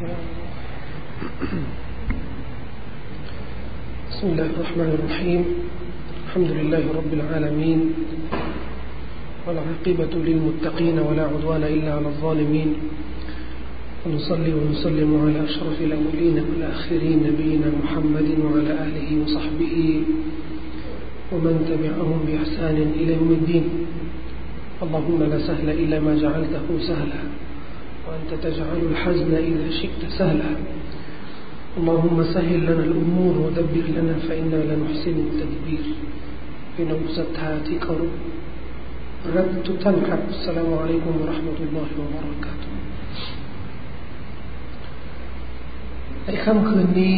بسم الله الرحمن الرحيم الحمد لله رب العالمين والعاقبة للمتقين ولا عدوان إلا على الظالمين ونصلي ونسلم على أشرف الأولين والآخرين نبينا محمد وعلى آله وصحبه ومن تبعهم بإحسان إلى يوم الدين اللهم لا سهل إلا ما جعلته سهلا وأنت تجعل الحزن إذا شئت سهلا اللهم سهل لنا الأمور ودبر لنا فإنا لنحسن التدبير في نوستها كرب رب تنكر السلام عليكم ورحمة الله وبركاته ในค่ำคืนนี้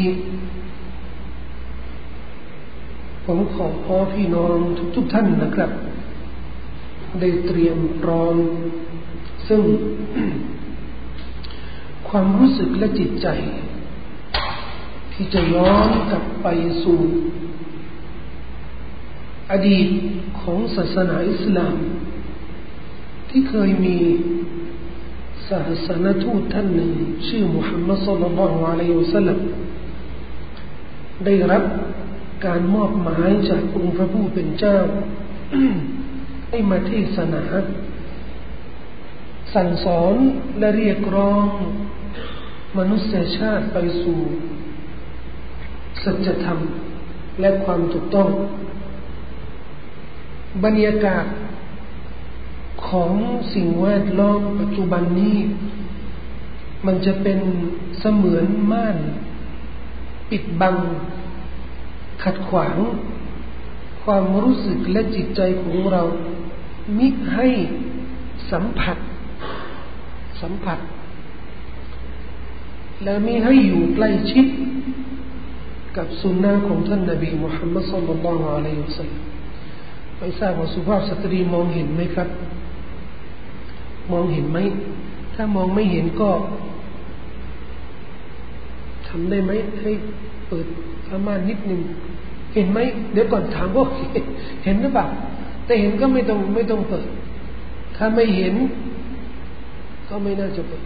ผมขอพี่น้องทุกท่านนะครับได้เตรียมพร้อมซึ่งความรู้สึกและจิตใจที่จะย้อนกลับไปสู่อดีตของศาสนาอิสลามที่เคยมีศาสนทูตท่านหนึ่งชื่อมุฮัมมัดศ็อลลัลลอฮุอะลัยฮิวะซัลลัมได้รับการมอบหมายจากองค์พระผู้เป็นเจ้า ให้มาเทศนาสั่งสอนและเรียกร้องมนุษยชาติไปสู่สัจธรรมและความถูกต้องบรรยากาศของสิ่งแวดล้อมปัจจุบันนี้มันจะเป็นเสมือนม่านปิดบังขัดขวางความรู้สึกและจิตใจของเรามิให้สัมผัสและมิให้อยู่ใกล้ชิดกับสุนนะของท่านนบีมุฮัมมัดศ็อลลัลลอฮุอะลัยฮิวะซัลลัมไม่ทราบว่าสุภาพสตรีมองเห็นไหมครับมองเห็นไหมถ้ามองไม่เห็นก็ทำได้ไหมให้เปิดผ้าม่านนิดนึงเห็นไหมเดี๋ยวก่อนถามว่าเห็นหรือเปล่าแต่เห็นก็ไม่ต้องเปิดถ้าไม่เห็นก็ไม่น่าจะเปิด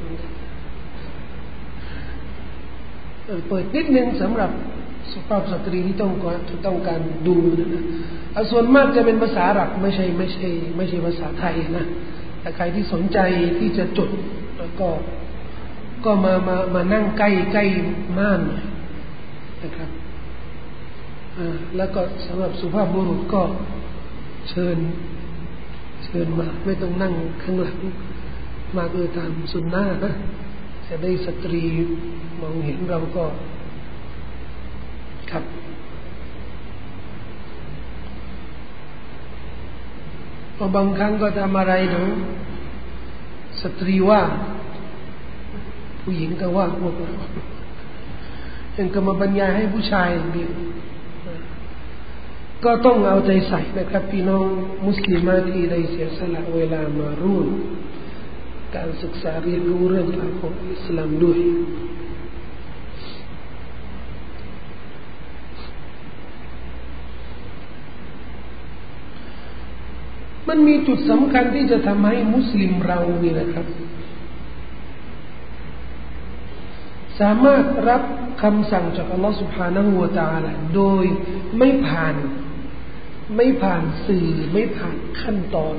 เปิดนิดนึงสำหรับสุภาพสตรีที่ต้องการดูนะส่วนมากจะเป็นภาษาอาหรับไม่ใช่ภาษาไทยนะแต่ใครที่สนใจที่จะจดแล้วก็มานั่งใกล้ม่านนะครับแล้วก็สำหรับสุภาพบุรุษก็เชิญมาไม่ต้องนั่งข้างหลังมาตามสุนนะนะจะได้สตรีมองเห็นเราก็ครับพอบางครั้งก็ทำอะไรเนาะสตรีว่าผู้หญิงก็ว่าพวกเรายังก็มาบรรยายให้ผู้ชายเดียวก็ต้องเอาใจใส่นะครับพี่น้องมุสลิมที่ได้เสียสละเวลามาร่วมการศึกษาเรียนรู้เรื่องราวของอิสลามด้วยมันมีจุดสำคัญที่จะทำให้มุสลิมเรานี่นะครับสามารถรับคำสั่งจากอัลลอฮฺ سبحانه และ تعالى โดยไม่ผ่านสื่อไม่ผ่านขั้นตอน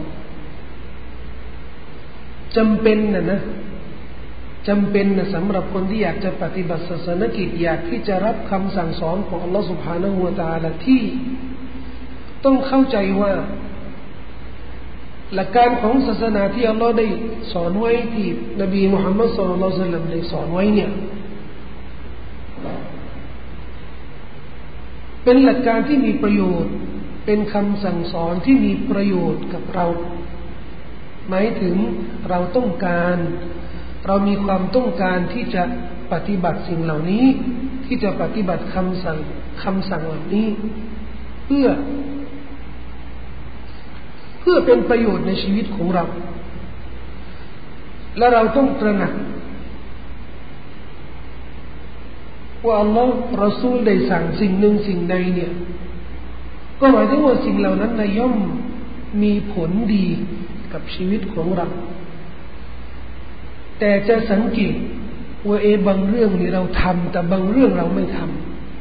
จำเป็นนะสำหรับคนที่อยากจะปฏิบัติศาสนกิจอยากที่จะรับคำสั่งสอนของอัลลอฮฺ سبحانه และ تعالى ที่ต้องเข้าใจว่าหลักการของศาสนาที่อัลลอฮ์ได้สอนไว้ที่นบีมุฮัมมัดศ็อลลัลลอฮุอะลัยฮิวะซัลลัมได้สอนไว้เนี่ยเป็นหลักการที่มีประโยชน์เป็นคำสั่งสอนที่มีประโยชน์กับเราหมายถึงเรามีความต้องการที่จะปฏิบัติสิ่งเหล่านี้ที่จะปฏิบัติคำสั่งเหล่านี้เพื่อเป็นประโยชน์ในชีวิตของเราและเราต้องตระหนักว่าอัลลอฮ์รอซูลได้สั่งสิ่งหนึ่งสิ่งใดเนี่ยก็หมายถึงว่าสิ่งเหล่านั้นย่อมมีผลดีกับชีวิตของเราแต่จะสังเกตว่าบางเรื่องนี่เราทำแต่บางเรื่องเราไม่ทำ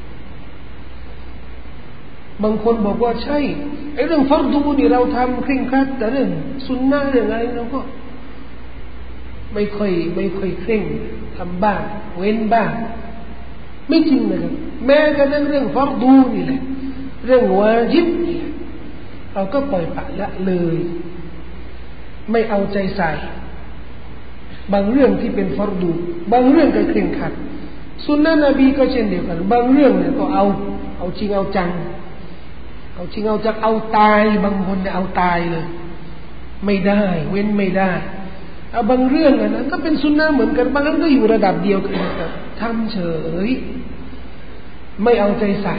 บางคนบอกว่าใช่ไอ้เรื่องฟัรดูนี่เราทำเคร่งครัดแต่เรื่องสุนนะเรื่องอะไรเราก็ไม่ค่อยเคร่งทำบ้างเว้นบ้างไม่จริงนะครับแม้กระทั่งเรื่องฟัรดูนี่แหละเรื่องวาญิบนี่แหละเราก็ปล่อยปละละเลยไม่เอาใจใส่บางเรื่องที่เป็นฟัรดูบางเรื่องก็เคร่งครัดสุนนะนบีก็เช่นเดียวกันบางเรื่องเนี่ยก็เอาจริงเอาจังเอาจริงเอาจังเอาตายบางคนเนี่ยเอาตายเลยไม่ได้เว้นไม่ได้เอาบางเรื่องนะก็เป็นสุนนะเหมือนกันบางนั้นก็อยู่ระดับเดียวกันนะครับทำเฉยไม่เอาใจใส่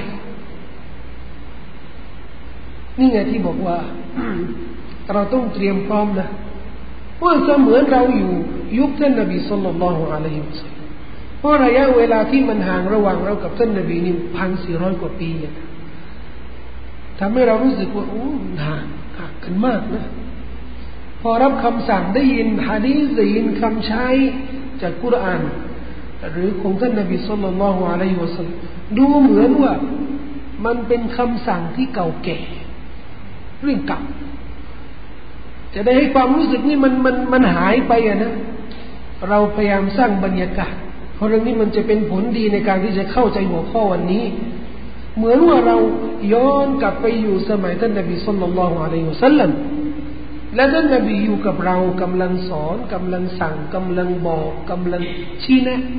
นี่ไงที่บอกว่า เราต้องเตรียมพร้อมนะว่าเสมือนเราอยู่ยุคท่านนบีศ็อลลัลลอฮุอะลัยฮิวะซัลลัมเพราะระยะเวลาที่มันห่างระหว่างเรากับท่านนบีนี่ 1,400 กว่าปีนะทำให้เรารู้สึกว่าโอ้ห่างกันมากนะพอรับคำสั่งได้ยินหะดีษได้ยินคำใช้จากกุรอานหรือของท่านนบีศ็อลลัลลอฮุอะลัยฮิวะซัลลัมดูเหมือนว่ามันเป็นคำสั่งที่เก่าแก่เรื่องเก่าจะได้ให้ความรู้สึกนี่มันหายไปอะนะเราพยายามสร้างบรรยากาศเพราะเรื่องนี้มันจะเป็นผลดีในการที่จะเข้าใจหัวข้อวันนี้เหมือนว่าเราย้อนกลับไปอยู่สมัยท่านนบีศ็อลลัลลอฮุอะลัยฮิวะซัลลัมและท่านนบีอยู่กับเรากำลังสอนกำลังสั่งกำลังบอกกำลังชี้แนะ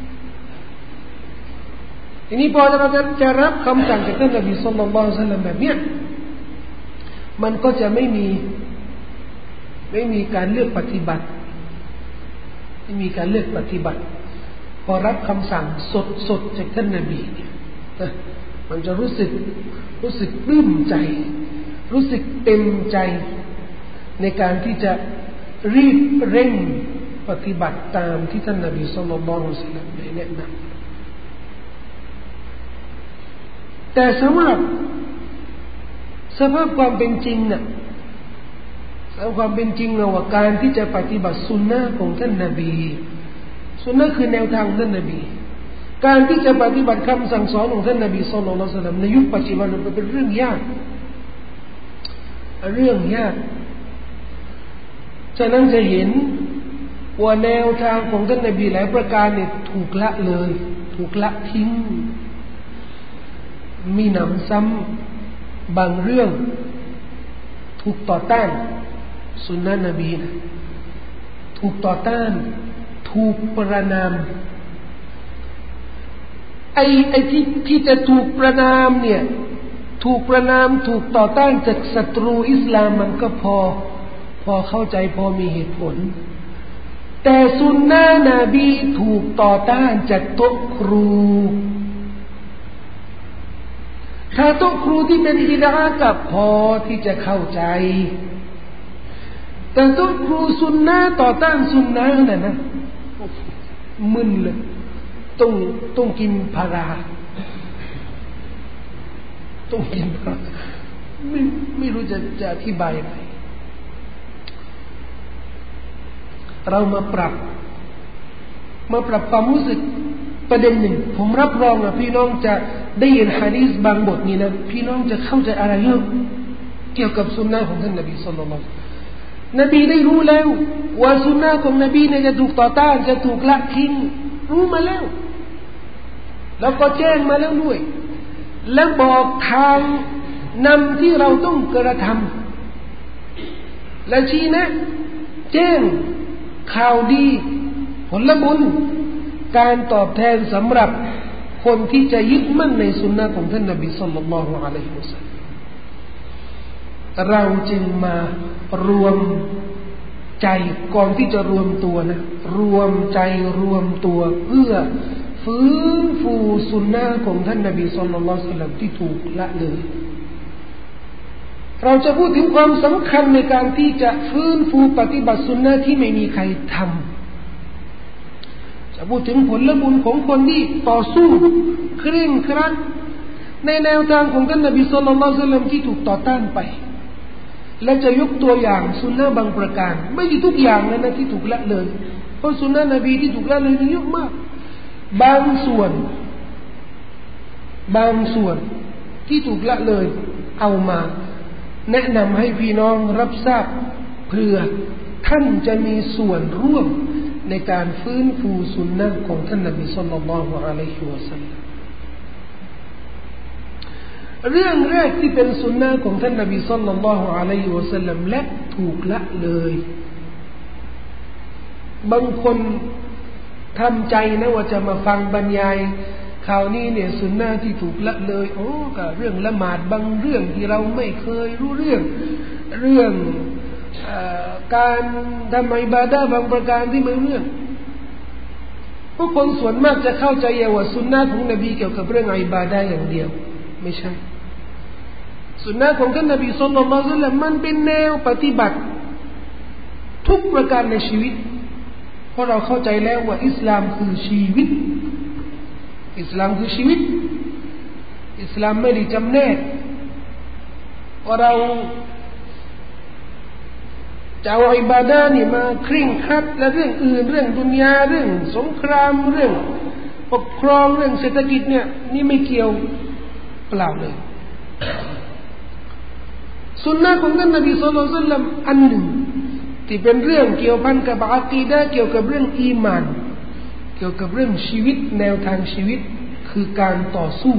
ทีนี้พอเราจะรับคำสั่งจากท่านนบีศ็อลลัลลอฮุอะลัยฮิวะซัลลัมแบบเนี้ยมันก็จะไม่มีการเลือกปฏิบัติไม่มีการเลือกปฏิบัติพอรับคำสั่งสดจากท่านนบีมันจะรู้สึกปลื้มใจรู้สึกเต็มใจในการที่จะรีบเร่งปฏิบัติตามที่ท่านนบีศ็อลลัลลอฮุอะลัยฮิวะซัลลัมได้แนะนำแต่สำหรับสภาพความเป็นจริงน่ะความเป็นจริงว่าการที่จะปฏิบัติสุนนะของท่านนบีสุนนะคือแนวทางท่านนบีการที่จะปฏิบัติคำสั่งสอนของท่านนบีศ็อลลัลลอฮุอะลัยฮิวะซัลลัมในยุคปัจจุบันมันเป็นเรื่องยากฉะนั้นจะเห็นว่าแนวทางของท่านนบีหลายประการเนี่ยถูกละเลยถูกละทิ้งมีหนำซ้ำบางเรื่องถูกต่อต้านสุนนะนบีนะถูกต่อต้านถูกประณามไอ้ที่จะถูกประณามเนี่ยถูกประณามถูกต่อต้านจากศัตรูอิสลามมันก็พอเข้าใจพอมีเหตุผลแต่สุนนะนบีถูกต่อต้านจากโต๊ะครูถ้าโต๊ะครูที่เป็นบิดอะห์ก็พอที่จะเข้าใจแต่โต๊ะครูสุนนะต่อต้านสุนนะน่ะนะมึนเลยต้องกินพาราต้องกินพาราไม่รู้จะอธิบายยังไงเรามาปรับความรู้สึกประเด็นหนึ่งผมรับรองว่าพี่น้องจะได้ยินหะดีษบางบทนี้นะพี่น้องจะเข้าใจอะไรเยอะเกี่ยวกับสุนนะของท่านนบีศ็อลลัลลอฮุอะลัยฮิวะซัลลัมนบีได้รู้แล้วว่าสุนนะของนบีเนี่ยจะถูกต่อต้านจะถูกละทิ้งรู้มาแล้วแล้วก็แจ้งมาแล้วด้วยและบอกทางนำที่เราต้องกระทำและชี้แนะแจ้งข่าวดีผลบุญการตอบแทนสำหรับคนที่จะยึดมั่นในสุนนะของท่านนบีศ็อลลัลลอฮุอะลัยฮิวะซัลลัมเราจึงมารวมใจก่อนที่จะรวมตัวนะรวมใจรวมตัวเพื่อฟื้นฟูสุนนะของท่านนบีศ็อลลัลลอฮุอะลัยฮิวะซัลลัมที่ถูกละเลยเราจะพูดถึงความสำคัญในการที่จะฟื้นฟูปฏิบัติสุนนะที่ไม่มีใครทำจะพูดถึงผลบุญของคนที่ต่อสู้เคร่งครัดในแนวทางของท่านนบีศ็อลลัลลอฮุอะลัยฮิวะซัลลัมที่ถูกต่อต้านไปและจะยกตัวอย่างสุนนะบางประการไม่ใช่ทุกอย่างนะที่ถูกละเลยเพราะสุนนะนบีที่ถูกละเลยเยอะมากบางส่วนที่ถูกละเลยเอามาแนะนำให้พี่น้องรับทราบเพื่อท่านจะมีส่วนร่วมในการฟื้นฟูสุนนะของท่านนบีศ็อลลัลลอฮุอะลัยฮิวะซัลลัมเรื่องแรกที่เป็นสุนนะของท่านนบีศ็อลลัลลอฮุอะลัยฮิวะซัลลัมและถูกละเลยบางคนทำใจนะว่าจะมาฟังบรรยายคราวนี้เนี่ยสุนนะที่ถูกละเลยก็เรื่องละหมาดบางเรื่องที่เราไม่เคยรู้เรื่องการทำอิบาดะห์บางประการที่ไม่รู้เรื่องผู้คนส่วนมากจะเข้าใจว่าสุนนะของนบีเกี่ยวกับเรื่องอิบาดะห์อย่างเดียวไม่ใช่สุนนะของท่านนบีศ็อลลัลลอฮุอะลัยฮิวะซัลลัมมันเป็นแนวปฏิบัติทุกประการในชีวิตเพราะเราเข้าใจแล้วว่าอิสลามคือชีวิตอิสลามคือชีวิตอิสลามไม่ได้จำแนกว่าเราจะเอาอิบาดะห์นี่มาเคร่งครัดและเรื่องอื่นเรื่องดุนยาเรื่องสงครามเรื่องปกครองเรื่องเศรษฐกิจเนี่ยนี่ไม่เกี่ยวเปล่าเลยสุนนะของท่านนบีศ็อลลัลลอฮุอะลัยฮิวะซัลลัมอันหนึ่งที่เป็นเรื่องเกี่ยวพันกับอะกีดะห์เกี่ยวกับเรื่องอีหม่านเกี่ยวกับเรื่องชีวิตแนวทางชีวิตคือการต่อสู้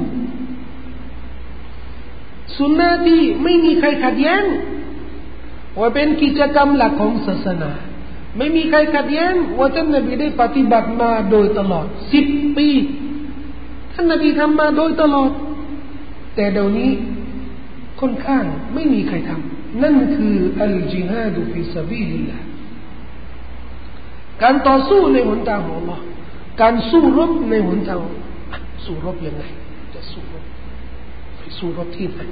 สุนนะที่ไม่มีใครขัดแย้งว่าเป็นกิจกรรมหลักของศาสนาไม่มีใครขัดแย้งว่าท่านนบีได้ปฏิบัติมาโดยตลอด10 ปีท่านนบีทำมาโดยตลอดแต่เดี๋ยวนี้ค่อนข้างไม่มีใครทำนั่นคืออัลจิฮาดฟิซะบีลิลลาห์การต่อสู้ในหนทางของอัลเลาะห์การสู้รบในหนทางสู้รบยังไงจะสู้รบไปสู้รบที่ไหน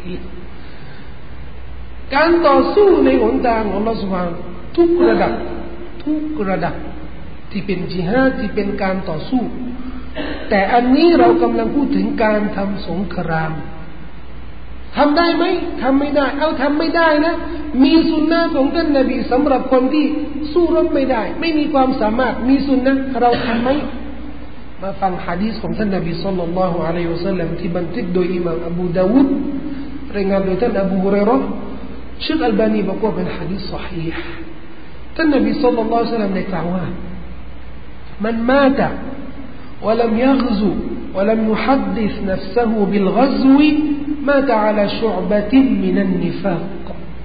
การต่อสู้ในหนทางของอัลเลาะห์ซุบฮานะฮูวะตะอาลาทุกระดับที่เป็นจิฮาดที่เป็นการต่อสู้แต่อันนี้เรากำลังพูดถึงการทำสงครามทำได้ไหมทำไม่ได้ทำไม่ได้นะมีสุนนะของท่านนบีสำหรับคนที่สู้รบไม่ได้ไม่มีความสามารถมีสุนนะเราทำไหมมาฟังหะดีษของท่านนบีศ็อลลัลลอฮุอะลัยฮิวะซัลลัมที่บันทึกโดยอิหม่ามอบูดาวูดรายงานโดยท่านอบูฮุรอยเราะห์เชคอัลบานีบอกว่าเป็นหะดีษศอฮีห์ท่านนบีศ็อลลัลลอฮุอะลัยฮิวะซัลลัมได้กล่าวว่ามันมาตะ ولم يغزو ولم يحدث نفسه بالغزو مات على شعبة من النفاق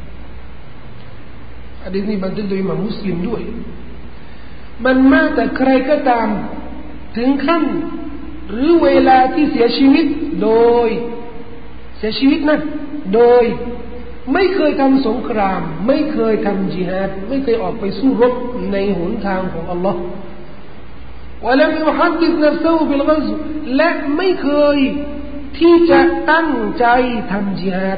หะดีษนี้บันทึกโดยอิหม่ามมุสลิมด้วยมันมาแต่ใครก็ตามถึงขั้นหรือเวลาที่เสียชีวิตโดยเสียชีวิตนั้นโดยไม่เคยทำสงครามไม่เคยทำญิฮาดไม่เคยออกไปสู้รบในหนทางของอัลลอฮ์ولم يحدث نفسه بالغزو และไม่เคยที่จะตั้งใจทำญิฮาด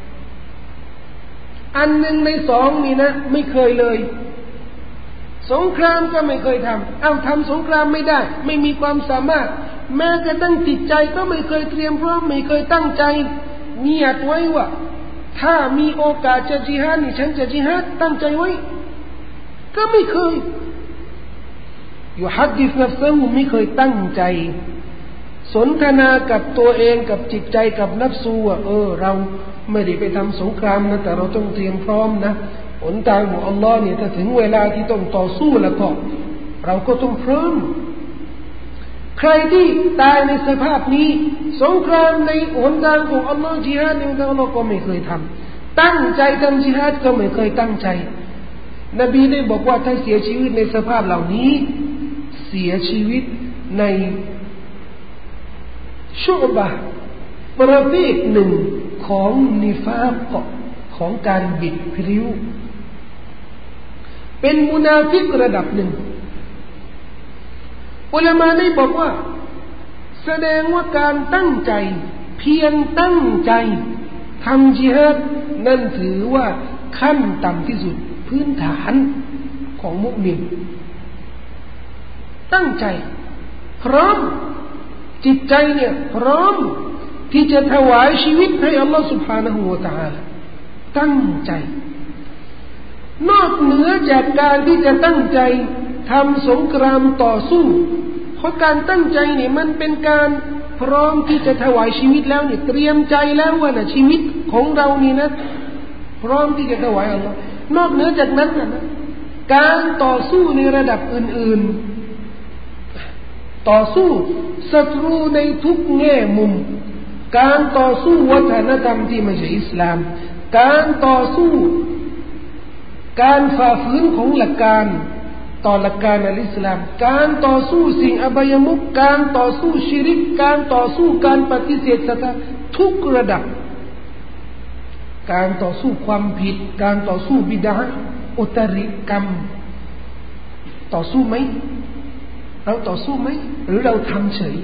อันหนึ่งในสองนี่นะไม่เคยเลยสงครามก็ไม่เคยทำทำสงครามไม่ได้ไม่มีความสามารถแม้กระทั่งจิตใจก็ไม่เคยเตรียมพร้อมไม่เคยตั้งใจเนียดไว้ว่าถ้ามีโอกาสจะญิฮาดนี่ฉันจะญิฮาดตั้งใจไว้ก็ไม่เคยยุฮัดดิษนัฟซะฮูไม่เคยตั้งใจสนทนากับตัวเองกับจิตใจกับนัฟซูว่าเราไม่ได้ไปทำสงครามนะแต่เราต้องเตรียมพร้อมนะหนทางของอัลลอฮ์เนี่ยถ้าถึงเวลาที่ต้องต่อสู้แล้วก็เราก็ต้องพร้อมใครที่ตายในสภาพนี้สงครามในหนทางของอัลลอฮ์ญิฮาดในหนทางของอัลลอฮ์ก็ไม่เคยทำตั้งใจทำญิฮาดก็ไม่เคยตั้งใจนบีได้บอกว่าถ้าเสียชีวิตในสภาพเหล่านี้เสียชีวิตในชุบะประเภทหนึ่งของนิฟาक़ของการบิดพริ้วเป็นมุนาฟิกระดับหนึ่งอุลามะได้บอกว่าแสดงว่าการตั้งใจเพียงตั้งใจทำญิฮาดนั่นถือว่าขั้นต่ำที่สุดพื้นฐานของมุมินตั้งใจพร้อมจิตใจเนี่ยพร้อมที่จะถวายชีวิตให้อัลลอฮฺ سبحانه และ تعالى ตั้งใจนอกเหนือจากการที่จะตั้งใจทำสงครามต่อสู้เพราะการตั้งใจเนี่ยมันเป็นการพร้อมที่จะถวายชีวิตแล้วเนี่ยเตรียมใจแล้วว่านะชีวิตของเรานี่นะพร้อมที่จะถวายอัลลอฮ์นอกเหนือจากนั้นนะการต่อสู้ในระดับอื่นๆต่อสู้ศัตรูในทุกแง่มุมการต่อสู้วัฒนธรรมที่ไม่ใช่อิสลามการต่อสู้การฝ่าฝืนของหลักการต่อหลักการอัลอิสลามการต่อสู้สิ่งอบายมุขการต่อสู้ชิริกการต่อสู้การปฏิเสธศรัทธาทุกระดับการต่อสู้ความผิดการต่อสู้บิดาอุตริกรรมต่อสู้ไหมเราต่อสู้ไหมหรือเราทำเฉย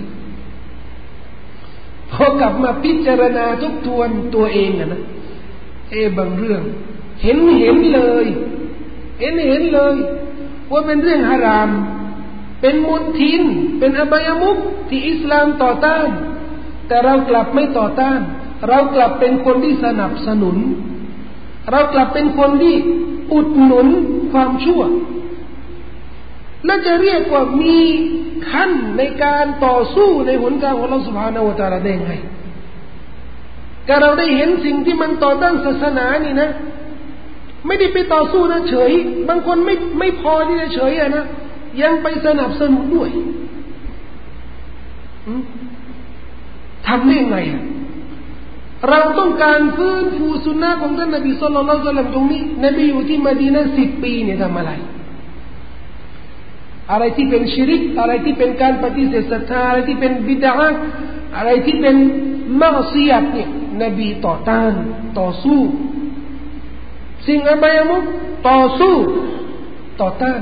พอกลับมาพิจารณาทบทวนตัวเองนะบางเรื่องเห็นเลยเลยว่าเป็นเรื่องฮารามเป็นมลทินเป็นอบายมุขที่อิสลามต่อต้านแต่เรากลับไม่ต่อต้านเรากลับเป็นคนที่สนับสนุนเรากลับเป็นคนที่อุดหนุนความชั่วและจะเรียกว่ามีขั้นในการต่อสู้ในหนทางของอัลเลาะห์ซุบฮานะฮูวะตะอาลาได้ไงก็เราได้เห็นสิ่งที่มันต่อต้านศาสนานี่นะไม่ได้ไปต่อสู้นะเฉยบางคนไม่พอที่จะเฉยนะยังไปสนับสนุนด้วยทำได้ไงเราต้องการฟื้นฟูสุนนะของท่านนบีศ็อลลัลลอฮุอะลัยฮิวะซัลลัมตรงนี้นบีอยู่ที่มะดีนะห์10 ปีเนี่ยทำอะไรที่เป็นชิริกอะไรที่เป็นการปฏิเสธศรัทธาอะไรที่เป็นบิดอะห์อะไรที่เป็นมะอซิยะฮ์เนี่ยนบีต่อต้านต่อสู้สิ่งอบายมุขต่อสู้ต่อต้าน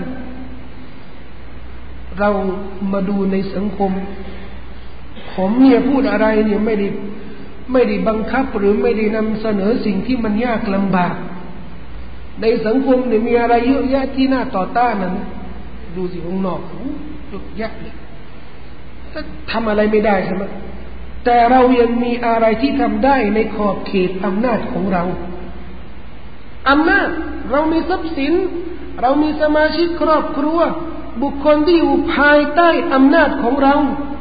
เรามาดูในสังคมผมเนี่ยพูดอะไรเนี่ยไม่ได้บังคับหรือไม่ได้นำเสนอสิ่งที่มันยากลำบากในสังคมเนี่ยมีอะไรเยอะแยะที่น่าต่อต้านนะดูสิข้างนอกเยอะแยะเลยทำอะไรไม่ได้ใช่ไหมแต่เรายังมีอะไรที่ทำได้ในขอบเขตอำนาจของเราอำนาจเรามีทรัพย์สินเรามีสมาชิกครอบครัวบุคคลที่อยู่ภายใต้อำนาจของเรา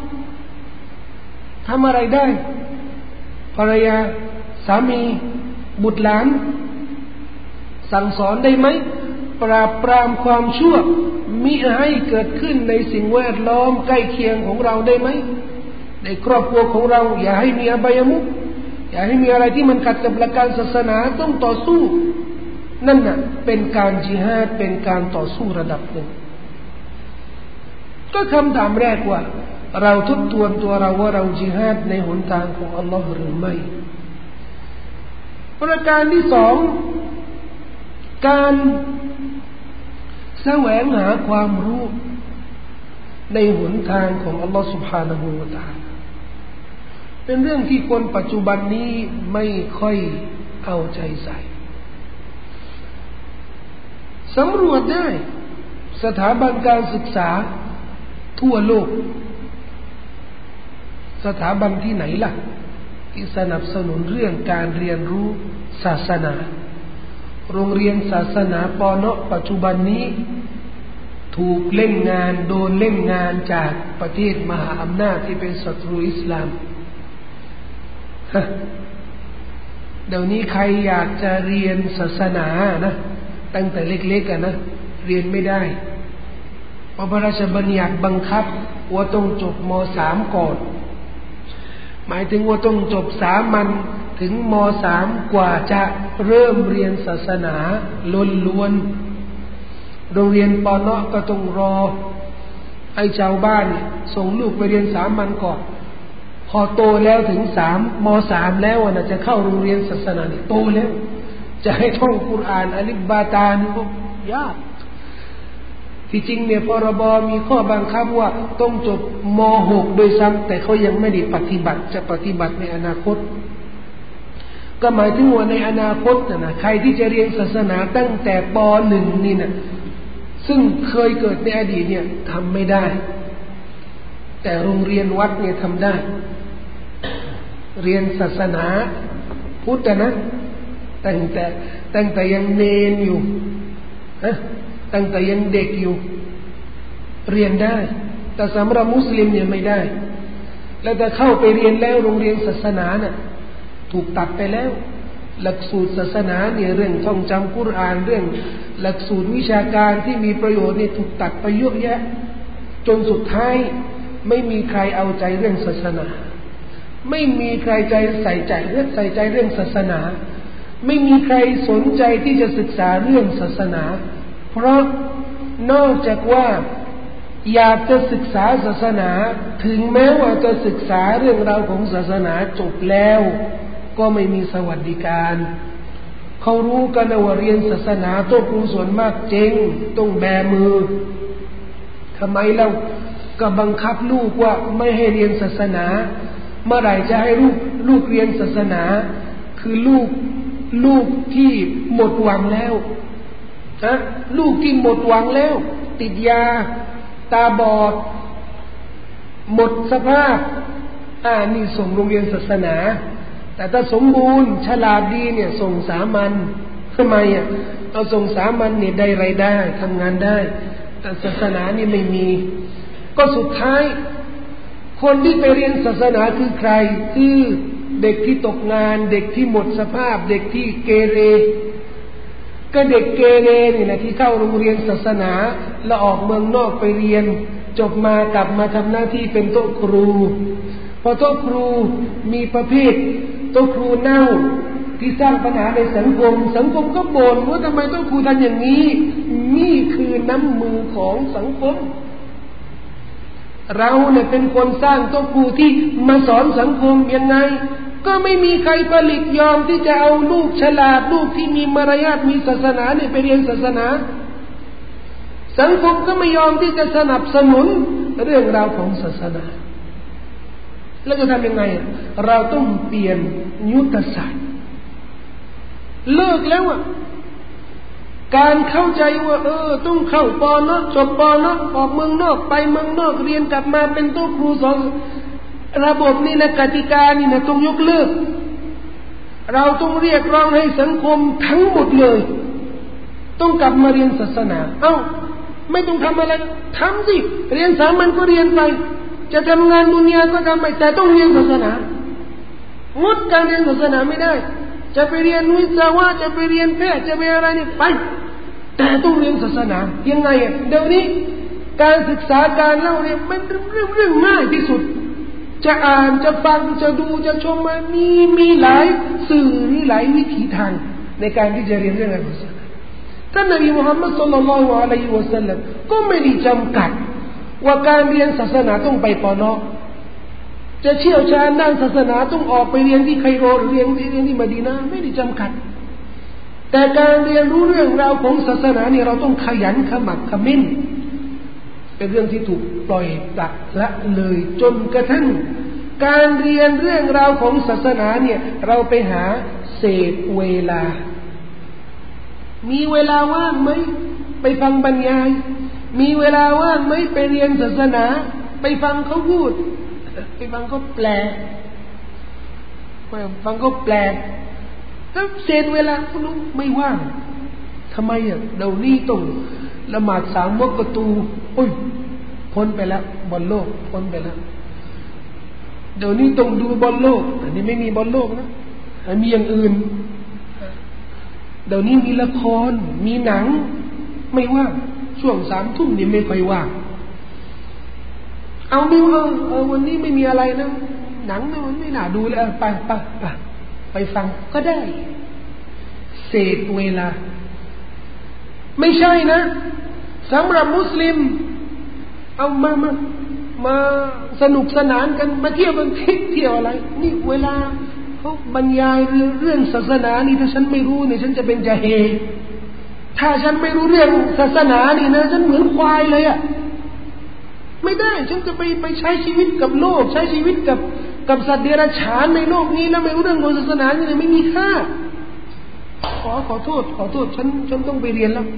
ทำอะไรได้ภรรยาสามีบุตรหลานสั่งสอนได้ไหมปราบปรามความชั่วมิให้เกิดขึ้นในสิ่งแวดล้อมใกล้เคียงของเราได้ไหมในครอบครัวของเราอย่าให้มีอบายมุขอย่าให้มีอะไรที่มันขัดกับหลักการศาสนาต้องต่อสู้นั่นน่ะเป็นการญิฮาดเป็นการต่อสู้ระดับหนึ่งก็คำถามแรกว่าเราทบทวนตัวเราว่าเราญิฮาดในหนทางของอัลลอฮ์หรือไม่ประการที่สองการแสวงหาความรู้ในหนทางของอัลลอฮ์ سبحانه และ تعالى เป็นเรื่องที่คนปัจจุบันนี้ไม่ค่อยเอาใจใส่สำรวจได้สถาบันการศึกษาทั่วโลกสถาบันที่ไหนล่ะที่สนับสนุนเรื่องการเรียนรู้ศาสนาโรงเรียนศาสนาปนปัจจุบันนี้ถูกเล่นงานโดนเล่นงานจากประเทศมหาอำนาจที่เป็นศัตรูอิสลามเดี๋ยวนี้ใครอยากจะเรียนศาสนานะตั้งแต่เล็กๆนะเรียนไม่ได้เพราะพระราชบัญญัติบังคับว่าต้องจบม.3 ก่อนหมายถึงว่าต้องจบสามัญถึงม.3 กว่าจะเริ่มเรียนศาสนาล้วนๆโรงเรียนปนก็ต้องรอให้ชาวบ้านส่งลูกไปเรียนสามัญก่อนพอโตแล้วถึงม.3 แล้วน่ะจะเข้าโรงเรียนศาสนานี่โตแล้วจะให้ท่องกุรอานอลิบบาตานี่ก็ยากที่จริงเนี่ยพรบมีข้อบังคับว่าต้องจบม.6 โดยซ้ำแต่เขายังไม่ได้ปฏิบัติจะปฏิบัติในอนาคตก็หมายถึงว่าในอนาคตนะใครที่จะเรียนศาสนาตั้งแต่ป.1 นี่นะซึ่งเคยเกิดในอดีตเนี่ยทำไม่ได้แต่โรงเรียนวัดเนี่ยทำได้เรียนศาสนาพุทธนะตั้งแต่ยังเนนอยู่ตั้งแต่ยังเด็กอยู่เรียนได้แต่สำหรับมุสลิมเนี่ยไม่ได้แล้วจะเข้าไปเรียนแล้วโรงเรียนศาสนาน่ะถูกตัดไปแล้วหลักสูตรศาสนาเนี่ยเรื่องท่องจำกุรอานเรื่องหลักสูตรวิชาการที่มีประโยชน์เนี่ยถูกตัดไปเยอะแยะจนสุดท้ายไม่มีใครเอาใจเรื่องศาสนาไม่มีใครใส่ใจเรื่องศาสนาไม่มีใครสนใจที่จะศึกษาเรื่องศาสนาเพราะนอกจากว่าอยากจะศึกษาศาสนาถึงแม้ว่าจะศึกษาเรื่องราวของศาสนาจบแล้วก็ไม่มีสวัสดิการเขารู้กันว่าเรียนศาสนาตัวครูส่วนมากเจ๊งต้องแบมือทำไมเราก็บังคับลูกว่าไม่ให้เรียนศาสนาเมื่อไหร่จะให้ลูกเรียนศาสนาคือลูกที่หมดหวังแล้วนะลูกที่หมดหวังแล้วติดยาตาบอดหมดสภาพนี่ส่งโรงเรียนศาสนาแต่ถ้าสมบูรณ์ฉลาดดีเนี่ยส่งสามัญทำไมเอาส่งสามัญเนี่ยได้รายได้ทำงานได้แต่ศาสนานี่ไม่มีก็สุดท้ายคนที่ไปเรียนศาสนาคือใครคือเด็กที่ตกงานเด็กที่หมดสภาพเด็กที่เกเรก็เด็กเกเรนี่แหละที่เข้าโรงเรียนศาสนาแล้วออกเมืองนอกไปเรียนจบมากลับมาทำหน้าที่เป็นโต๊ะครูพอโต๊ะครูมีประเภทโต๊ะครูเน่าที่สร้างปัญหาในสังคมก็บ่นว่าทำไมโต๊ะครูทำอย่างนี้นี่คือน้ำมือของสังคมเราเนี่ยเป็นคนสร้างโต๊ะครูที่มาสอนสังคมยังไงก็ไม่มีใครผลิตยอมที่จะเอาลูกฉลาดลูกที่มีมารยาทมีศาสนาเนี่ยไปเรียนศาสนาสังคมก็ไม่ยอมที่จะสนับสนุนเรื่องราวของศาสนาแล้วจะทำยังไงเราต้องเปลี่ยนยุทธศาสตร์เลิกแล้วการเข้าใจว่าต้องเข้าป.น.จบป.น.ออกเมืองนอกไปเมืองนอกเรียนกลับมาเป็นโต๊ะครูสอนระบบนี่นะกติกานี่นะต้องยกเลิกเราต้องเรียกร้องให้สังคมทั้งหมดเลยต้องกลับมาเรียนศาสนาไม่ต้องทำอะไรทำสิเรียนสามัญก็เรียนไปจะทำงานดุนยาก็ทำไปแต่ต้องเรียนศาสนางดการเรียนศาสนาไม่ได้จะไปเรียนวิศวะจะไปเรียนแพทย์จะไปอะไรนี่ไปแต่ต้องเรียนศาสนายังไงเดี๋ยวนี้การศึกษาการเล่าเรียนมันเรื่องง่ายที่สุดจะอ่านจะฟังจะดูจะชมมีหลายสื่อมีหลายวิธีทางในการที่จะเรียนเรื่องศาสนาท่านนบีมุฮัมมัดศ็อลลัลลอฮุอะลัยฮิวะซัลลัมก็ไม่ได้จำกัดว่าการเรียนศาสนาต้องไปป.น.จะเชี่ยวชาญด้านศาสนาต้องออกไปเรียนที่ไคโรหรือเรียนที่มะดีนะห์ไม่ได้จำกัดแต่การเรียนรู้เรื่องราวของศาสนาเนี่ยเราต้องขยันขมักเขม้นเป็นเรื่องที่ถูกปล่อยปละละเลยจนกระทั่งการเรียนเรื่องราวของศาสนาเนี่ยเราไปหาเศษเวลามีเวลาว่างไหมไปฟังบรรยายมีเวลาว่างไหมไปเรียนศาสนาไปฟังเขาพูดไปฟังเขาแปลฟังเขาแปลแล้วเศษเวลาคุณรู้ไม่ว่างทำไมเดี๋ยวนี้ต้องละหมาด3 วักตูพ้นไปแล้วบอลโลกพ้นไปแล้วเดี๋ยวนี้ต้องดูบอลโลกอันนี้ไม่มีบอลโลกนะมีอย่างอื่นเดี๋ยวนี้มีละครมีหนังไม่ว่างช่วง3 ทุ่มนี่ไม่ค่อยว่างเอาไม่ว่าวันนี้ไม่มีอะไรนะหนังมันไม่น่าดูเลยไปฟังก็ได้เศษเวลาไม่ใช่นะสำหรับมุสลิมเอามาสนุกสนานกันมาเที่ยวกันเที่ยวอะไรนี่เวลาเขาบรรยายเรื่องศาสนานี่ถ้าฉันไม่รู้เนี่ยฉันจะเป็นญะเฮถ้าฉันไม่รู้เรื่องศาสนานี่นะฉันเหมือนควายเลยไม่ได้ฉันจะไปใช้ชีวิตกับโลกใช้ชีวิตกับสัตว์เดรัจฉานในโลกนี้แล้วไม่รู้เรื่องของศาสนานี่ไม่มีค่าขอโทษฉันต้องไปเรียนแล้ว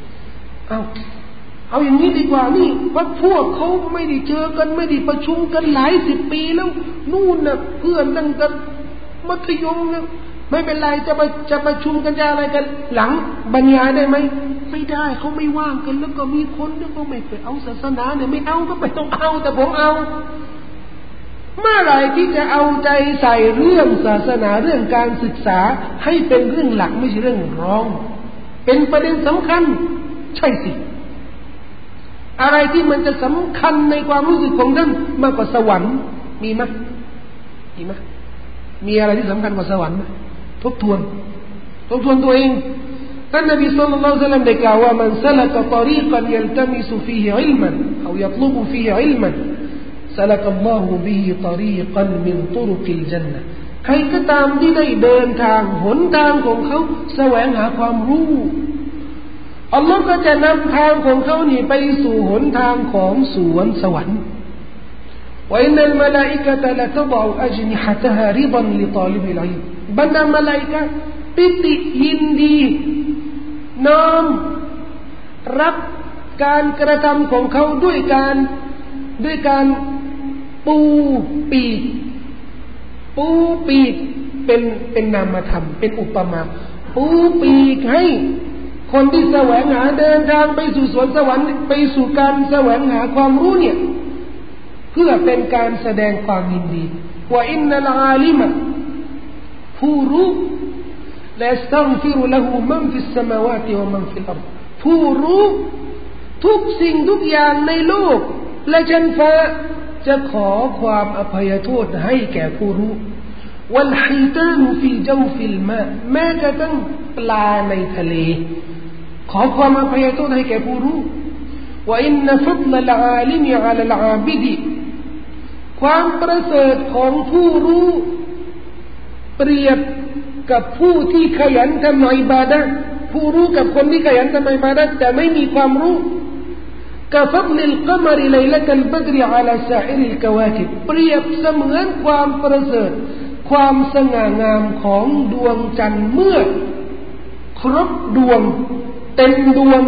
เอาอย่างนี้ดีกว่านี่พวกเขาไม่ได้เจอกันไม่ได้ประชุมกันหลาย10 ปีแล้วนู่นน่ะเพื่อนตั้งแต่มัธยมนะไม่เป็นไรจะประชุมกันจะอะไรกันหลังบรรยายได้ไหมไม่ได้เขาไม่ว่างกันแล้วก็มีคนที่เขาไม่ไปเอาศาสนาเนี่ยไม่เอาก็ไม่ต้องเอาแต่ผมเอาเมื่อไหร่ที่จะเอาใจใส่เรื่องศาสนาเรื่องการศึกษาให้เป็นเรื่องหลักไม่ใช่เรื่องรองเป็นประเด็นสำคัญใช่สิอะไรที่มันจะสำคัญในความรู้สึกของท่านมากกว่าสวรรค์มีไหมมีอะไรที่สำคัญกว่าสวรรค์ไหมทบทวนตัวเองท่านนบีศ็อลลัลลอฮุอะลัยฮิวะซัลลัมได้กล่าวว่ามันสลักตรีกันยัลตมิสุฟีฮิอิลมันเอายัตลุบฟีฮิอิลมันสลักอัลลอฮุบิฮิตรีกันมินตุรุกิลญันนะห์ใครก็ตามที่ได้เดินทางหนทางของเขาแสวงหาความรู้อัลลอฮ์ก็จะนำทางของเขานี่ไปสู่หนทางของสวนสวรรค์ว่าอินนัลมลาอิกะตะละตะฎออัจนิฮะตะฮาริดันลิฏอลิบิลอิลมบรรดามลาอิกะห์ปิติยินดีน้อมรับการกระทำของเขาด้วยการปูปีกเป็นนามธรรมเป็นอุปมาปูปีกให้คนที่แสวงหาเดินทางไปสู่สวนสวรรค์ไปสู่การแสวงหาความรู้เนี่ยเพื่อเป็นการแสดงความยินดีว่าอินนัลอาลิมะผู้รู้ละยัสตัฆฟิรุละฮูมันฟิสสมาวาติวะมันฟิลอัรฎผู้รู้ทุกสิ่งทุกอย่างในโลกและชั้นฟ้าจะขอความอภัยโทษให้แก่ผู้รู้วัลฮิตานุฟิจาวฟิลมาแม้กระทั่งปลาในทะเลขอความอภัยโทษให้แก่ผู้รู้ว่าอินนฟัฎลลอาลิมอะลัลอาบิดความประเสริฐของผู้รู้เปรียบกับผู้ที่ขยันทำอิบาดะห์ผู้รู้กับคนที่ขยันทำอิบาดะห์แต่ไม่มีความรู้กะฟัฎลิลกะมริไลละตัลบัดรอะลาซาอิริลกะวาคิบเปรียบเสมือนความประเสริฐความสง่างามของดวงจันทร์เมื่อครบดวงเต็มดวง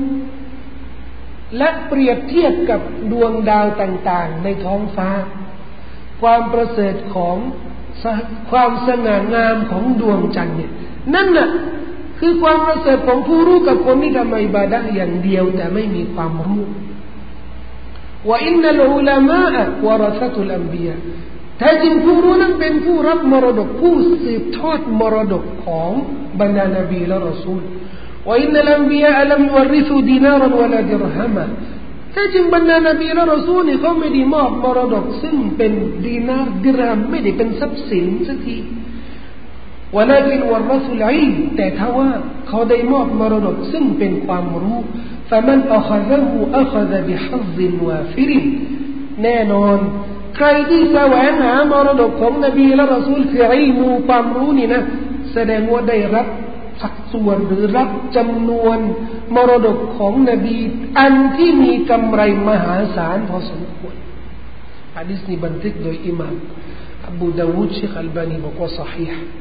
และเปรียบเทียบกับดวงดาวต่างๆในท้องฟ้าความประเสริฐของความสง่างามของดวงจันทร์เนี่ยนั่นน่ะคือความประเสริฐของผู้รู้กับคนที่ทำอิบาดะห์อย่างเดียวแต่ไม่มีความรู้ว่าอินนัลอุลามะวะเราะซะตุลอัมบิยาแท้จริงผู้รู้นั้นเป็นผู้รับมรดกผู้สืบทอดมรดกของบรรดานบีและรอซูลว่าอินนัลอัมบิยาลัมยุวริซุดีนารันวะลาดิรฮะมะแท้จริงบรรดานบีและรอซูลนี่เขาไม่ได้มอบมรดกซึ่งเป็นดีนาร์ดิรฮัมไม่ได้เป็นทรัพย์สินสักทีولكن ورثوا العلم แต่ถ้าว่าเขาได้มอบมรดกซึ่งเป็นความรู้ فمن أخذه أخذ بحظ وافر แน่นอนใครที่แสวงหามรดกของนบีและรอซูลคืออิลมูความรู้นี่นะแสดงว่าได้รับสัดส่วนหรือรับจำนวนมรดกของนบีอันที่มีกำไรมหาศาลพอสมควรหะดีษนี้บันทึกโดยอิหม่ามอบูดาวูดเชคอัลบานีบอกว่าศอฮีห์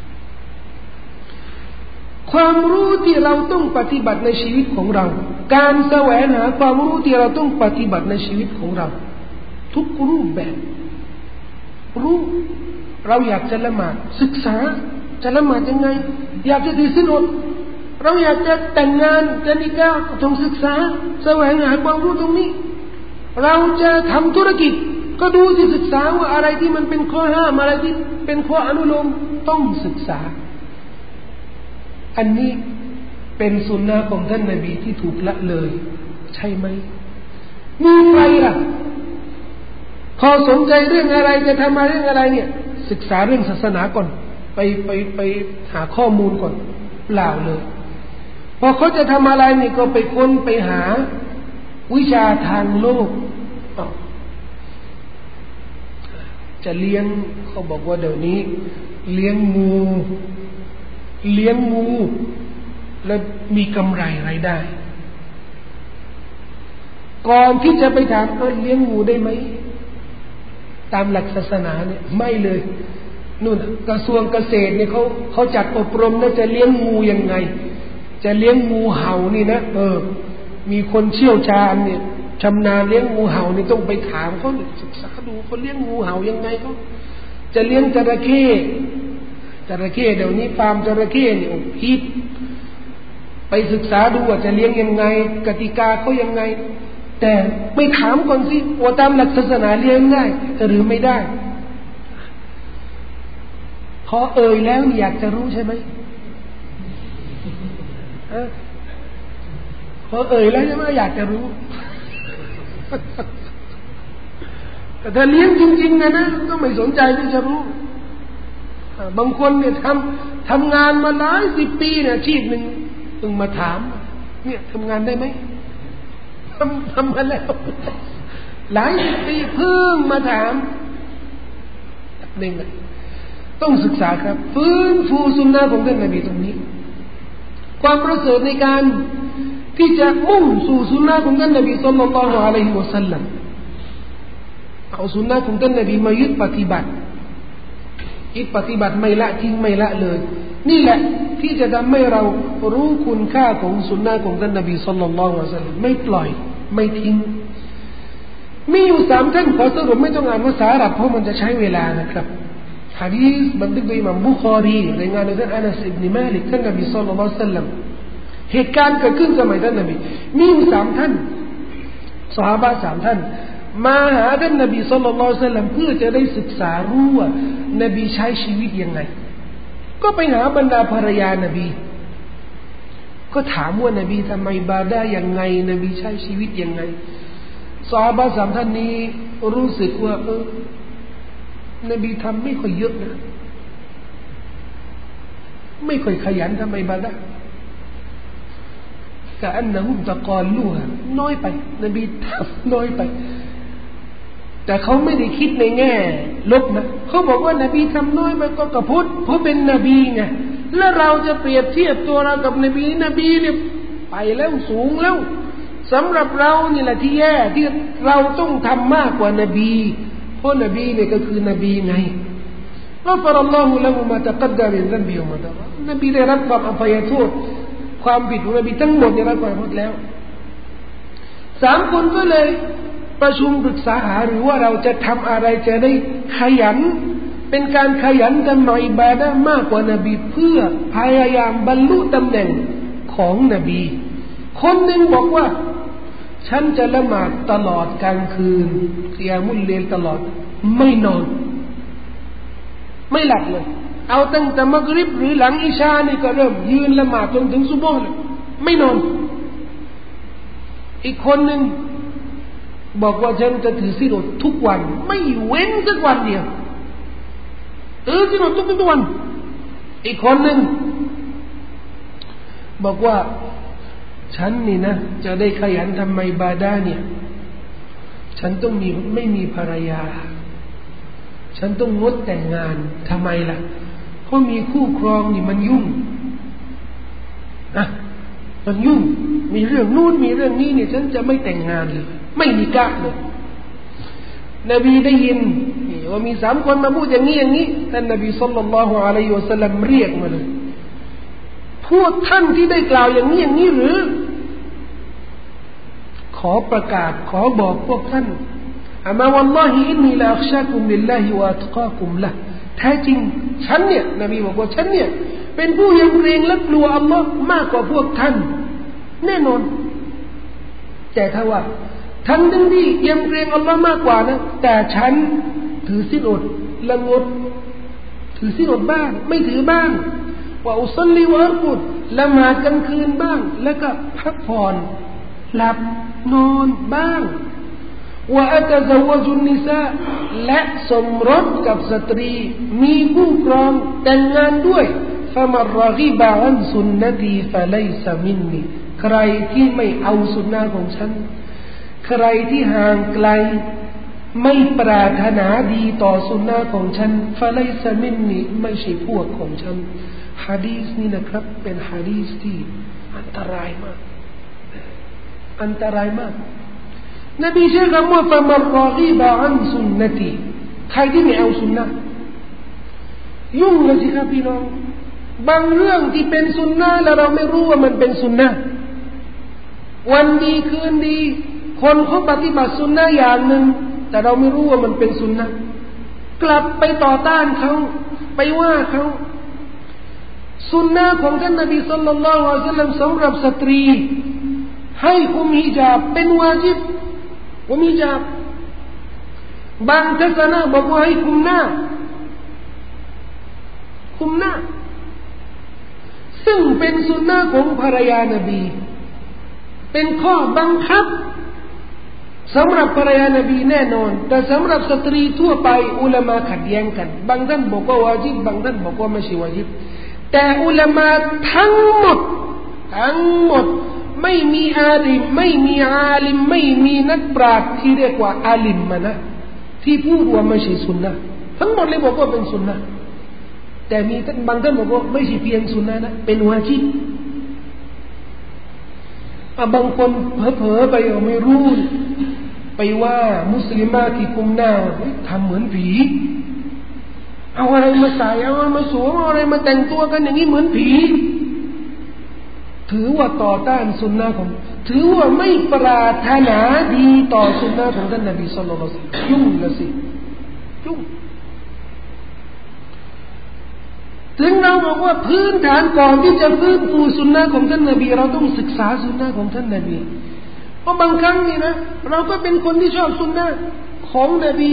ความรู้ที่เราต้องปฏิบัติในชีวิตของเราการแสวงหาความรู้ที่เราต้องปฏิบัติในชีวิตของเราทุกรูปแบบรู้เราอยากจะละหมาดศึกษาจะละหมาดยังไงอยากจะถือศีลอดเราอยากจะแต่งงานจะนิกาห์ต้องศึกษาแสวงหาความรู้ตรงนี้เราจะทำธุรกิจก็ดูสิศึกษาว่าอะไรที่มันเป็นข้อห้ามอะไรที่เป็นข้ออนุโลมต้องศึกษาอันนี้เป็นสุนนะของท่านนบีที่ถูกละเลยใช่ไหมมีใครล่ะพอสนใจเรื่องอะไรจะทำอะไรเรื่องอะไรเนี่ยศึกษาเรื่องศาสนาก่อนไปหาข้อมูลก่อนเปล่าเลยพอเขาจะทำอะไรนี่ก็ไปค้นไปหาวิชาทางโลกจะเลี้ยงเขาบอกว่าเดี๋ยวนี้เลี้ยงงูแล้วมีกำไรรายได้ก่อนที่จะไปถามเลี้ยงงูได้ไหมตามหลักศาสนาเนี่ยไม่เลยนู่นกระทรวงเกษตรเนี่ยเขาจัดอบรมนะจะเลี้ยงงูยังไงจะเลี้ยงงูเห่านี่นะมีคนเชี่ยวชาญเนี่ยชำนาญเลี้ยงงูเห่านี่ต้องไปถามเขาศึกษาดูเขาเลี้ยงงูเห่ายังไงเขาจะเลี้ยงจระเข้เดี๋ยวนี้ฟาร์มจระเข้เนี่ยฮิตไปไปศึกษาดูว่าจะเลี้ยงยังไงกติกาเขายังไงแต่ไม่ถามก่อนสิว่าตามหลักศาสนาเลี้ยงได้หรือไม่ได้พอแล้วอยากจะรู้ใช่ไหมพอแล้วใช่ไหมอยากจะรู้แต่ถ้าเลี้ยงจริงๆนะก็ไม่สนใจที่จะรู้บางคนเนี่ยทำงานมาหลาย10 ปีเนี่ยอาชีพหนึ่งต้องมาถามเนี่ยทำงานได้ไหมทำมาแล้วหลาย10 ปีเพิ่งมาถามหนึ่งต้องศึกษาครับฟื้นฟูสุนนะของท่านนบีตรงนี้ความประเสริฐในการที่จะมุ่งสู่สุนนะของท่านนบีศ็อลลัลลอฮุอะลัยฮิวะซัลลัมเอาสุนนะของท่านนบีมายึดปฏิบัติไม่ละทิ้งไม่ละเลยนี่แหละที่จะทำให้เรารู้คุณค่าของสุนนะของท่านนบีศ็อลลัลลอฮุอะลัยฮิวะซัลลัมไม่ปล่อยไม่ทิ้งมีอยู่3ท่านขอสรุปไม่ต้องอ่านภาษาอาหรับเพราะมันจะใช้เวลานะครับหะดีษบันทึกโดยอิหม่ามบุคอรีรายงานโดยท่านอานัสอิบนุมาลิกท่านนบีศ็อลลัลลอฮุอะลัยฮิวะซัลลัมเหตุการณ์เกิดขึ้นสมัยท่านนบีมีอยู่3ท่านซอฮาบะห์3ท่านมาหาท่านนบีศ็อลลัลลอฮุอะลัยฮิวะซัลลัมเพื่อจะได้ศึกษารู้ว่านบีใช้ชีวิตยังไงก็ไปหาบรรดาภรรยานบีก็ถามว่านบีทำอิบาดะห์ยังไงนบีใช้ชีวิตยังไงซอฮาบะห์3ท่านนี้รู้สึกว่านบีทำไม่ค่อยเยอะนะไม่ค่อยขยันทำอิบาดะห์กะอันนะฮุมตะกอลูฮะน้อยไปนบีทำน้อยไปแต่เขาไม่ได้คิดในแง่ลบนะเขาบอกว่านบีทำน้อยไปก็กระพุทธเพราะเป็นนบีไงแล้วเราจะเปรียบเทียบตัวเรากับนบีเนี่ยไปแล้วสูงแล้วสำหรับเรานี่แหละที่แย่ที่เราต้องทำมากกว่านบีเพราะนบีเนี่ยก็คือนบีไงอัฟรัลลอฮุละฮุมาตะกัดดะมินซัมบิวะมาตะนบีได้รับความอภัยโทษความผิดของนบีทั้งหมดได้รับความอภัยโทษแล้ว3คนก็เลยประชุมปรึกษาหาหรือว่าเราจะทำอะไรจะได้ขยันเป็นการขยันทำอิบาดะห์มากกว่านบีเพื่อพยายามบรรลุตำแหน่งของนบีคนหนึ่งบอกว่าฉันจะละหมาดตลอดกลางคืนกิยามุลเลลตลอดไม่นอนไม่หลับเลยเอาตั้งแต่มักริบหรือหลังอิชานี่ก็เริ่มยืนละหมาดจนถึงซุบฮ์เลยไม่นอนอีกคนหนึ่งบอกว่าฉันจะถือศีลอดทุกวันไม่เว้นสักวันเดียวถือศีลอดทุกวันอีกคนหนึ่งบอกว่าฉันนี่นะจะได้ขยันทำอิบาดะห์เนี่ยฉันต้องไม่มีภรรยาฉันต้องงดแต่งงานทำไมล่ะเพราะมีคู่ครองนี่มันยุ่งมันยุ่งมีเรื่องนู่นมีเรื่องนี้เนี่ยฉันจะไม่แต่งงานเลยไม่มีกะเลยนบีได้ยินว่ามี3คนมาพูดอย่างนี้ท่านนบีศ็อลลัลลอฮุอะลัยฮิวะซัลลัมเรียกมาเลยพวกท่านที่ได้กล่าวอย่างนี้หรือขอประกาศขอบอกพวกท่านอามาวัลลอฮิอินนีลาอัคชากุมลิลลาฮิวะอัตกากุมละแท้จริงฉันเนี่ยนบีบอกว่าฉันเนี่ยเป็นผู้ยำเกรงและกลัวอัลลอฮ์มากกว่าพวกท่านแน่นอนแต่ถ้าว่าทั้งที่ยำเกรงอัลลอฮ์มากกว่านะแต่ฉันถือศีลอดละงดถือศีลอดบ้างไม่ถือบ้างว่าอุซัลลิวะอัรกุดละหมาดกลางคืนบ้างแล้วก็พักผ่อนหลับนอนบ้างว่าอัตซะวะจุนนิซาและสมรสกับสตรีมีคู่ครองแต่งงานด้วยฟะมันรอกิบะอันสุนนตีฟะไลซะมินนีใครที่ไม่เอาสุนนะของฉันใครที่ห่างไกลไม่ปรารถนาดีต่อสุนนะของฉันฟะไลซะมินนีไม่ใช่พวกของฉันหะดีษนี้นะครับเป็นหะดีษที่อันตรายมากอันตรายมากนบีใช้คำว่าฟะมันรอกิบะอันสุนนตีใครที่ไม่เอาสุนนะยุ่งเลยสิครับพี่น้องบางเรื่องที่เป็นสุนนะแล้วเราไม่รู้ว่ามันเป็นสุนนะวันดีคืนดีคนเขาปฏิบัติสุนนะอย่างหนึ่งแต่เราไม่รู้ว่ามันเป็นสุนนะกลับไปต่อต้านเขาไปว่าเขาสุนนะของท่านนบีศ็อลลัลลอฮุอะลัยฮิวะซัลลัมสำหรับสตรีให้คุมฮิญาบเป็นวาญิบคุมฮิญาบบางทัศนะบอกว่าให้คุมหน้าซึ่งเป็นสุนนะของภรรยานบีเป็นข้อบังคับสำหรับภรรยานบีแน่นอนแต่สำหรับสตรีทั่วไปอุลามะขัดแย้งกันบางท่านบอกว่าวาญิบบางท่านบอกว่าไม่ใช่วาญิบแต่อุลามะทั้งหมดไม่มีอาลิมไม่มีอาลิมไม่มีนักปราชญ์ที่เรียกว่าอาลิมมานะที่พูดว่าไม่ใช่สุนนะทั้งหมดเลยบอกว่าเป็นสุนนะแต่มีบางท่านบอกว่าไม่ใช่เพียงสุนนะนะเป็นวาญิบบางคนเผลอๆไปไม่รู้ไปว่ามุสลิมาที่คุมหน้าทำเหมือนผีเอาอะไรมาใส่เอาอะไรมาสวมเอาอะไรมาแต่งตัวกันอย่างนี้เหมือนผีถือว่าต่อต้านสุนนะของถือว่าไม่ปรารถนาดีต่อสุนนะของท่านนบีศ็อลลัลลอฮุอะลัยฮิวะซัลลัมยุ่งละสิยุ่งถึงเราบอกว่าพื้นฐานก่อนที่จะฟื้นฟูสุนนะของท่านนบีเราต้องศึกษาสุนนะของท่านนบีเพราะบางครั้งนี่นะเราก็เป็นคนที่ชอบสุนนะของนบี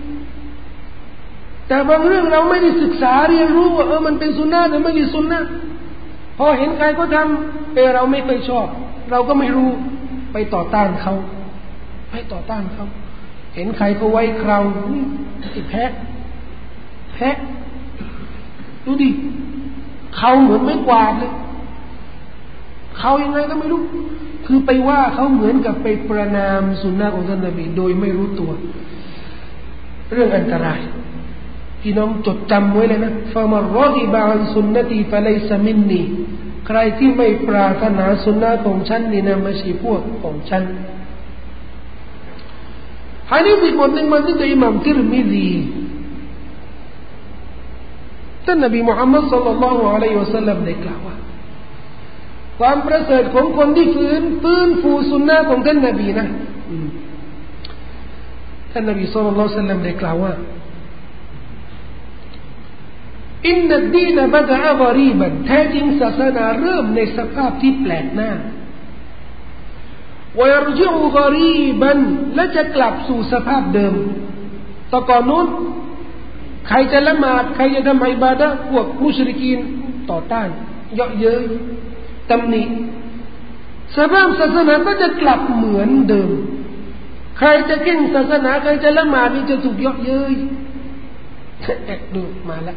แต่บางเรื่องเราไม่ได้ศึกษาเรียนรู้ว่ามันเป็นสุนนะหรือไม่ใช่สุนนะพอเห็นใครก็ทำเราไม่เคยชอบเราก็ไม่รู้ไปต่อต้านเขาเห็นใครเขาไว้คราวนี่แพะดูดิเขาเหมือนไม่กวาดเลยเขายังไงก็ไม่รู้คือไปว่าเขาเหมือนกับไปประนามสุนนะของท่านนบีโดยไม่รู้ตัวเรื่องอันตรายพี่น้องจดจำไว้เลยนะฟะมันรอฎิบะอันสุนนะตีฟะลัยซะมินนีใครที่ไม่ปรารถนาสุนนะของฉันนี่นะไม่ใช่พวกของฉันหะดีษอีกบทหนึ่งมาจากอิหม่ามติรมิซีท่านนบีมุฮัมมัดศ็อลลัลลอฮุอะลัยฮิวะซัลลัมได้กล่าวว่าความประเสริฐของคนที่ฟื้นฟูสุนนะของท่านนบีนะท่านนบีศ็อลลัลลอฮุอะลัยฮิวะซัลลัมได้กล่าวว่าอินนัดดีนบะดะอะฆอรีบันแท้จริงศาสนาเริ่มในสภาพที่แปลกหน้าวะยัรญิอุฆอรีบันและจะกลับสู่สภาพเดิมแต่ก่อนนู้นใครจะละหมาดใครจะทำอิบาดะห์พวกมุชริกีนต่อต้านเยาะเย้ยตำหนิสภาพศาสนาก็จะกลับเหมือนเดิมใครจะเก่งศาสนาใครจะละหมาดนี่จะถูกเยาะเย้ยดูมาละ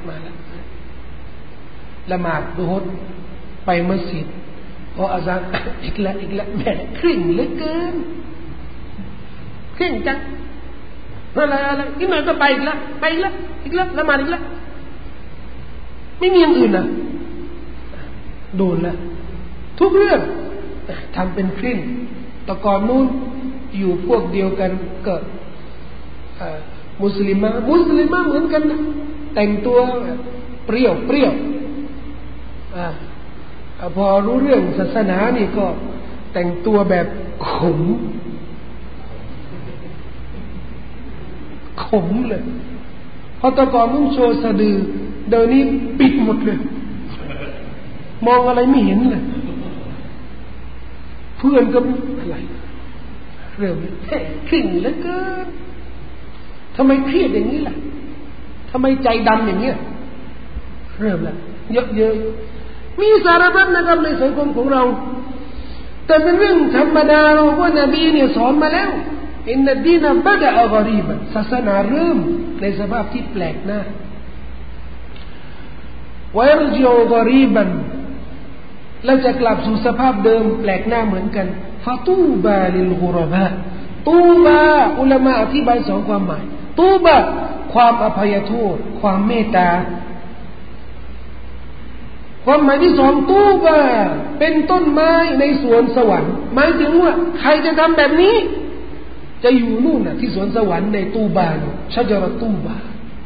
ละหมาดดูฮดไปมัสยิดพออาซานอีกแล้วแม่ครึ่งเหลือเกินครึ่งจังอะไรอีกหน่อยก็ไปอีกแล้วละหมาดอีกแล้วไม่มีอย่างอื่นนะโดนละทุกเรื่องทำเป็นครึ่งแต่ก่อนนู้นอยู่พวกเดียวกันก็มุสลิมะเหมือนกันนะแต่งตัวเปรี้ยวพอรู้เรื่องศาสนานี่ก็แต่งตัวแบบขมเลยพอแต่ก่อนนุ่งโชว์สะดือเดี๋ยวนี้ปิดหมดเลยมองอะไรไม่เห็นเลยเพื่อนก็อะไรเริ่มขึ้นเหลือเกินทำไมเครียดอย่างนี้ล่ะทำไมใจดำอย่างเงี้ยเริ่มแล้วเยอะมีสารพัดนะครับในสังคมของเราแต่เป็นเรื่องธรรมดาเราว่านบีเนี่ยสอนมาแล้วอินนัดดีนบะดะอะฆอรีบันศาสนาเริ่มในสภาพที่แปลกหน้าวะยัรญิอุฆอรีบันและจะกลับสู่สภาพเดิมแปลกหน้าเหมือนกันฟะตูบาลิลกุรบะตูบาอุลามะอธิบายสองความหมายตูบะความอภัยโทษความเมตตาความหมายที่สองตูบะเป็นต้นไม้ในสวนสวรรค์หมายถึงว่าใครจะทำแบบนี้จะอยู่นู่นน่ะที่สวนสวรรค์ในตูบาชะจรตูบา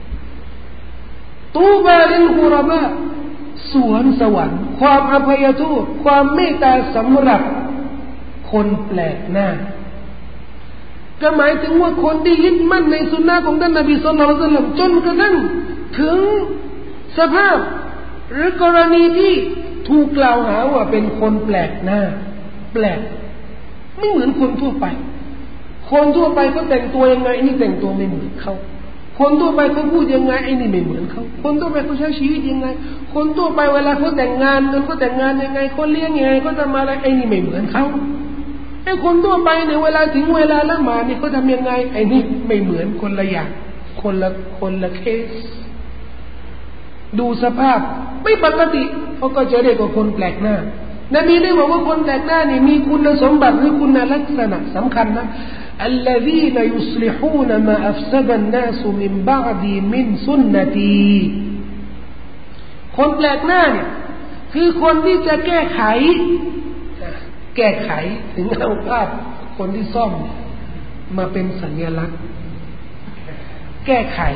ลิลกุรบะสวนสวรรค์ความอภัยโทษความเมตตาสำหรับคนแปลกหน้าก็หมายถึงว่าคนที่ยึดมั่นในสุนนะของท่านนบีศ็อลลัลลอฮุอะลัยฮิวะซัลลัมจนกระทั่งถึงสภาพหรือกรณีที่ถูกกล่าวหาว่าเป็นคนแปลกหน้าแปลกไม่เหมือนคนทั่วไปคนทั่วไปเขาแต่งตัวยังไงนี่แต่งตัวไม่เหมือนเขาคนทั่วไปเขาพูดยังไงไอ้นี่ไม่เหมือนเขาคนทั่วไปเขาใช้ชีวิตยังไงคนทั่วไปเวลาเขาแต่งงานกันเขาแต่งงานยังไงเขาเลี้ยงยังไงเขาทำอะไรไอ้นี่ไม่เหมือนเขาไอ้คนทั่วไปเนี่ยเวลาถึงเวลาละหมาดเนี่ยเขาทำยังไงไอ้นี่ไม่เหมือนคนละอย่างคนละเคสดูสภาพไม่ปกติเขาก็จะเรียกว่าคนแปลกหน้านบีได้บอกว่าคนแปลกหน้านี่มีคุณสมบัติหรือคุณลักษณะสำคัญนะ الذين يصلحون ما أفسد الناس من بعدي من سنتي คนแปลกหน้าเนี่ยคือคนที่จะแก้ไขถึงเอาภาพคนที่ซ่อมมาเป็นสัญลักษณ์แก้ไข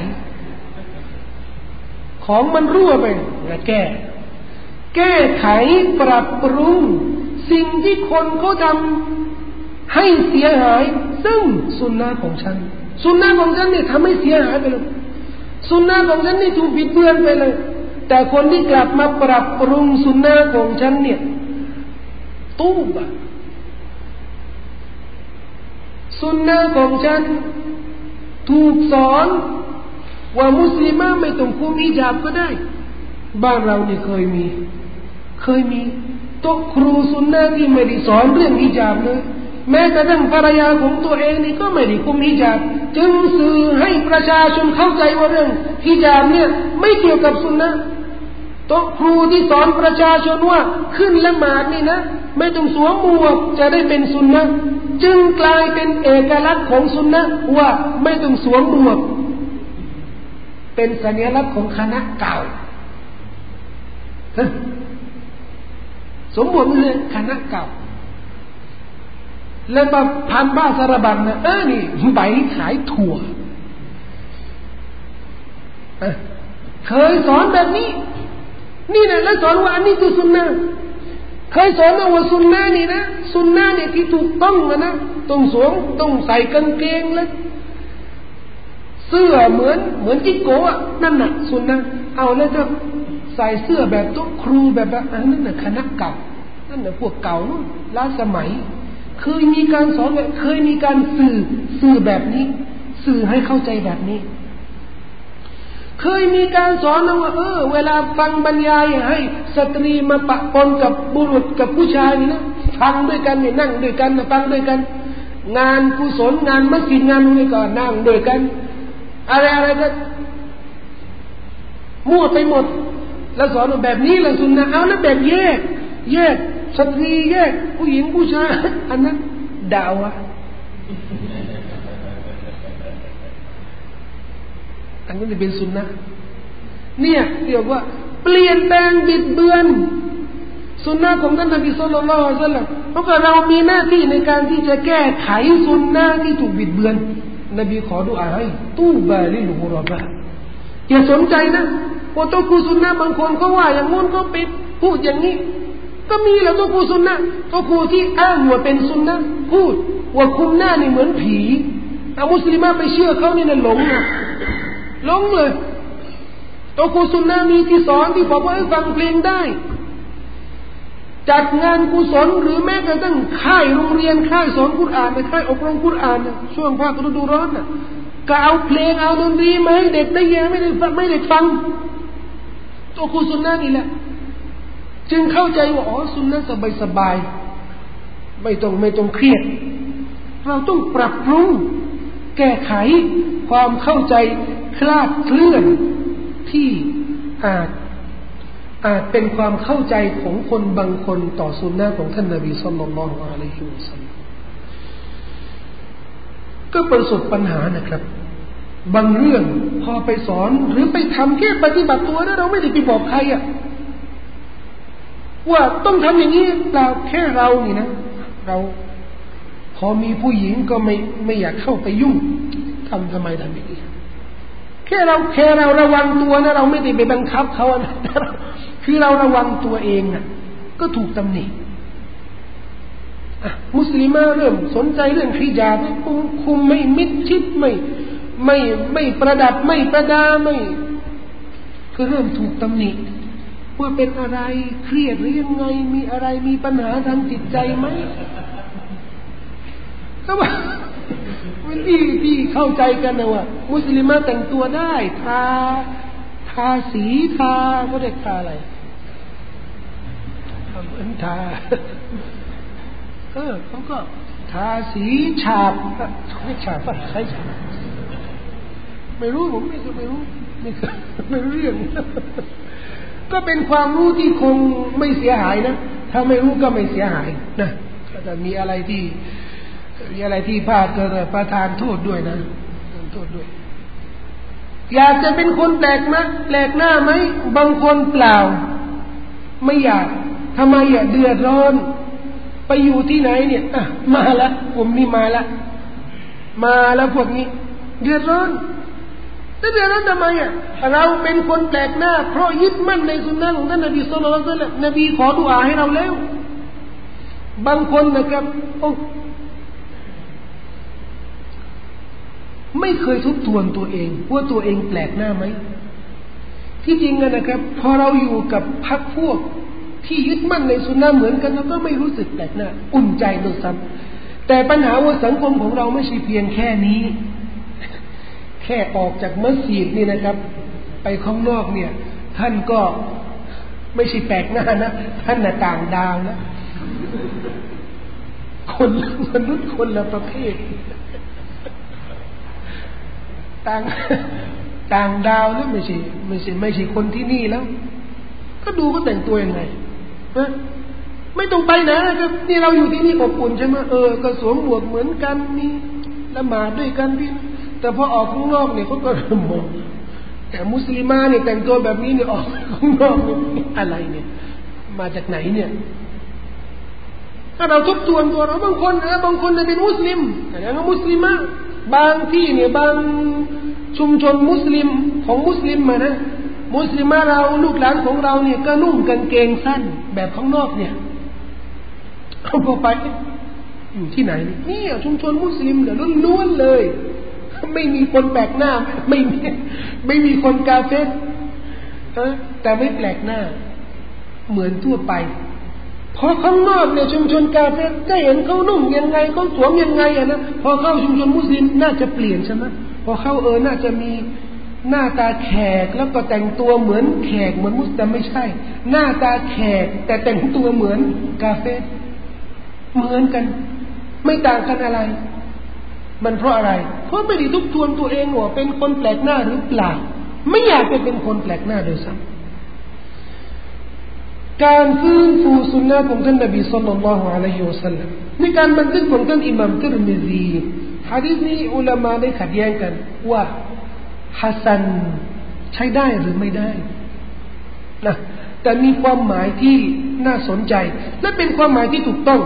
ของมันรั่วไปแล้วแก้ไขปรับปรุงสิ่งที่คนเขาทำให้เสียหายซึ่งสุนนะของฉันเนี่ยทำให้เสียหายไปเลยสุนนะของฉันนี่ถูกบิดเบือนไปเลยแต่คนที่กลับมาปรับปรุงสุนนะของฉันเนี่ยตูบะสุนนะของฉันถูกสอนว่ามุสลิมไม่ต้องคุมฮิญาบก็ได้บ้านเราเนี่ยเคยมีโต๊ะครูสุนนะที่ไม่ได้สอนเรื่องฮิญาบเลยแม้กระทั่งภรรยาของตัวเองนี่ก็ไม่ได้คุมฮิญาบจึงสื่อให้ประชาชนเข้าใจว่าเรื่องฮิญาบเนี่ยไม่เกี่ยวกับสุนนะโต๊ะครูที่สอนประชาชนว่าขึ้นละหมาดนี่นะไม่ต้องสวมหมวกจะได้เป็นสุนนะจึงกลายเป็นเอกลักษณ์ของสุนนะว่าไม่ต้องสวมหมวกเป็นสัญลักษณ์ของคณะเก่าสมบูรณ์เลยคณะเก่าแล้วมาพันบ้าสารบัญนะนี่ใบขายถั่วเคยสอนแบบนี้นี่นะแล้วสอนว่าอันนี้คือสุนนะเคยสอนว่าสุนนะนี่นะสุนนะเนี่ยที่ถูกต้องนะต้องสวมต้องใส่กางเกงแล้วเสื้อเหมือนจิโก้อะนั่นน่ะสุนนะเอาแล้วจะใส่เสื้อแบบตุ๊กครูแบบนั่นน่ะคณะเก่านั่นน่ะพวกเก่านู่นล้าสมัยเคยมีการสอนแบบเคยมีการสื่อแบบนี้สื่อให้เข้าใจแบบนี้เคยมีการสอนว่าเวลาฟังบรรยายให้สตรีมาปะปนกับบุรุษกับผู้ชายนี่นะฟังด้วยกันเนี่ยนั่งด้วยกันฟังด้วยกันงานกุศลงานมัสยิดงานอะไรก็นั่งด้วยกันอะไรก็มั่วไปหมดแล้วสอนแบบนี้ละสุนนะเอาแล้วแบบแยกสตรีแยกผู้หญิงผู้ชายอันนั้นด่าวะอันนั้นจะเป็นสุนนะเนี่ยเรียกว่าเปลี่ยนแปลงบิดเบือนสุนนะของท่านนบีศ็อลลัลลอฮุอะลัยฮิวะซัลลัมเพราะเรามีหน้าที่ในการที่จะแก้ไขสุนนะที่ถูกบิดเบือนนบีขอดุอาให้ตู้บาลิลกุรบะอย่าสนใจนะว่าตัวกูสุนนะบางคนเขาว่าอย่างงู้นก็ปิดพูดอย่างนี้ก็มีแล้วตัวกูสุนนะตัวกูที่อ้างว่าเป็นสุนนะพูดว่าคุมหน้านี่เหมือนผีเอามุสลิมไปเชื่อเขานี่นะหลงเลยตัวกูสุนนะมีที่สอนที่บอกว่าให้ฟังเพลงได้จัดงานกุศลหรือแม้กระทั่งค่ายโรงเรียนค่ายสอนกุรอานค่ายอบรมกุรอานช่วงภาคฤดูร้อนก็เอาเพลงเอาดนตรีมาให้เด็กได้ยังไม่ได้ฟังตัวครูสุนนะนี่แหละจึงเข้าใจว่าสุนนะสบายไม่ต้องเครียดเราต้องปรับปรุงแก้ไขความเข้าใจคลาดเคลื่อนที่อาจเป็นความเข้าใจของคนบางคนต่อสุนนะของท่านนบีศ็อลลัลลอฮุอะลัยฮิวะซัลลัมก็ประสบปัญหานะครับบางเรื่องพอไปสอนหรือไปทำแค่ปฏิบัติตัวแล้วเราไม่ได้ไปบอกใครว่าต้องทำอย่างนี้เปล่าแค่เรานี่นะเราพอมีผู้หญิงก็ไม่อยากเข้าไปยุ่งทำไมทำอย่างนี้แค่เราระวังตัวนะเราไม่ได้ไปบังคับเขานะคือเราระวังตัวเองนะก็ถูกตำหนิมุสลิมเริ่มสนใจเรื่องฮิญาบคุมไม่มิดชิดไม่ประดับไม่ประดาไม่คือเริ่มถูกตำหนิว่าเป็นอะไรเครียดหรือยังไงมีอะไรมีปัญหาทางจิตใจไหมก็ว่าเป็นที่เข้าใจกันนะว่ามุสลิมแต่งตัวได้ทาสีเขาเรียกทาอะไรทาเขาก็ทาสีฉาบเขาเรียกฉาบป่ะใช่ฉาบไม่รู้ผมไม่รู้ไม่รู้เรื่องก็เป็นความรู้ที่คงไม่เสียหายนะถ้าไม่รู้ก็ไม่เสียหายนะก็จะมีอะไรที่พลาดก็ประทานโทษด้วยนะโทษด้วยอยากจะเป็นคนแปลกหน้าไหมบางคนเปล่าไม่อยากทำไมเดือดร้อนไปอยู่ที่ไหนเนี่ยมาแล้วผมนี่มาแล้วพวกนี้เดือดร้อนแต่เดือดร้อนทำไมเราเป็นคนแปลกหน้าเพราะยึดมั่นในสุนนะของท่านนบีศ็อลลัลลอฮุอะลัยฮิวะซัลลัมนบีขอดุอาให้เราแล้วบางคนนะครับไม่เคยทบทวนตัวเองว่าตัวเองแปลกหน้าไหมที่จริงนะครับพอเราอยู่กับพรรคพวกที่ยึดมั่นในสุนนะเหมือนกันเราก็ไม่รู้สึกแปลกหน้าอุ่นใจโดยซ้ำแต่ปัญหาว่าสังคมของเราไม่ใช่เพียงแค่นี้แค่ออกจากมัสยิดนี่นะครับไปข้างนอกเนี่ยท่านก็ไม่ใช่แปลกหน้านะท่านน่ะต่างดาวนะคนมนุษย์คนละประเภทต่างดาวแล้วไม่ใช่คนที่นี่แล้วก็ดูเขาแต่งตัวยังไงไม่ต้องไปไหนนะครับนี่เราอยู่ที่นี่อบอุ่นใช่ไหมก็สวมหมวกเหมือนกันมีละหมาดด้วยกันพี่แต่พอออกข้างนอกเนี่ยเขาก็มองแต่มุสลิมาเนี่ยแต่งตัวแบบนี้เนี่ยออกข้างนอกเนี่ยอะไรเนี่ยมาจากไหนเนี่ยถ้าเราทบทวนตัวเราบางคนเป็นมุสลิมอย่างมุสลิมะบางที่เนี่ยบางชุมชนมุสลิมของมุสลิมนะมุสลิมะเราลูกหลานของเราเนี่ยก็นุ่งกางเกงสั้นแบบข้างนอกเนี่ยเขาพอไปอยู่ที่ไหนนี่ชุมชนมุสลิมเนี่ยล้วนๆเลยไม่มีคนแปลกหน้าไม่มีคนกาเฟรแต่ไม่แปลกหน้าเหมือนทั่วไปพอข้างนอกเนี่ยชุมชนกาเฟรก็เห็นเขานุ่งยังไงเขาสวมยังไงนะพอเข้าชุมชนมุสลิมน่าจะเปลี่ยนใช่ไหมพอเข้าน่าจะมีหน้าตาแขกแล้วก็แต่งตัวเหมือนแขกเหมือนมุสลิมไม่ใช่หน้าตาแขกแต่แต่งตัวเหมือนกาเฟรเหมือนกันไม่ต่างกันอะไรมันเพราะอะไรเพราะไม่ได้ทบทวนตัวเองว่าเป็นคนแปลกหน้าหรือเปล่าไม่อยากเป็นคนแปลกหน้าโดยซ้ำการฟื้นฟูสุนนะของท่านนบีศ็อลลัลลอฮุอะลัยฮิวะซัลลัมในการบันทึกของท่านอิหม่ามติรมิซีหะดีษนี้อุลามะได้ขัดแย้งกันว่าฮัสซันใช้ได้หรือไม่ได้นะแต่มีความหมายที่น่าสนใจและเป็นความหมายที่ถูกต้อง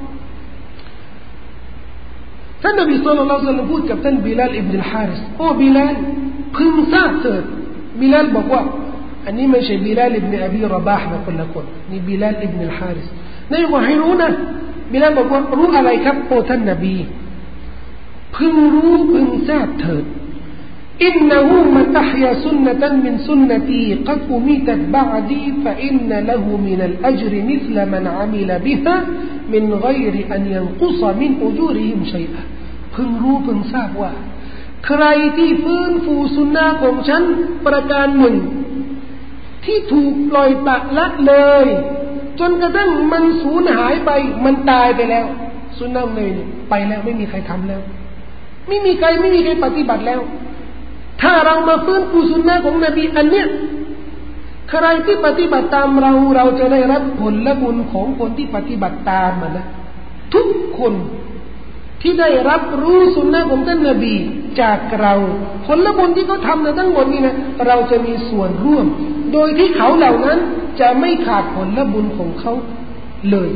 ท่านนบีศ็อลลัลลอฮุอะลัยฮิวะซัลลัมพูดกับท่านบิลาลอิบนุลฮาริสโอ้บิลาลพึงทราบเถิดบิลาลบอกว่าอันนี้ไม่ใช่บิลาลอิบนุอบีรอบาห์นะคนละคนนี่บิลาลอิบนุลฮาริสนายบอกให้รู้นะบิลาลบอกว่ารู้อะไรครับโอ้ท่านนบีพึงรู้พึงทราบเถิดอินนะฮูมันอัฮยาสุนนะตันมินสุนนตีกัดอุมิตัดบะอดีฟะอินนะละหูมินัลอัจรมิสลมันอามิลบิฮะมินกัยรอันยันกุศมินอุจูริฮิมชัยอะพึงรู้พึงทราบว่าใครที่ฟื้นฟูสุนนะของฉันประการหนึ่งที่ถูกปล่อยปละละเลยจนกระทั่งมันสูญหายไปมันตายไปแล้วสุนนะเลยไปแล้วไม่มีใครทำแล้วไม่มีใครปฏิบัติแล้วถ้าเรามาฟื้นฟูสุนนะของนบีอันเนี้ยใครที่ปฏิบัติตามเราจะได้รับผลและบุญของคนที่ปฏิบัติตามมันนะทุกคนที่ได้รับรู้สุนนะของท่านนบีจากเราผลและบุญที่เขาทำในทั้งหมดนี้นะเราจะมีส่วนร่วมโดยที่เขาเหล่านั้นจะไม่ขาดผลและบุญของเขาเลย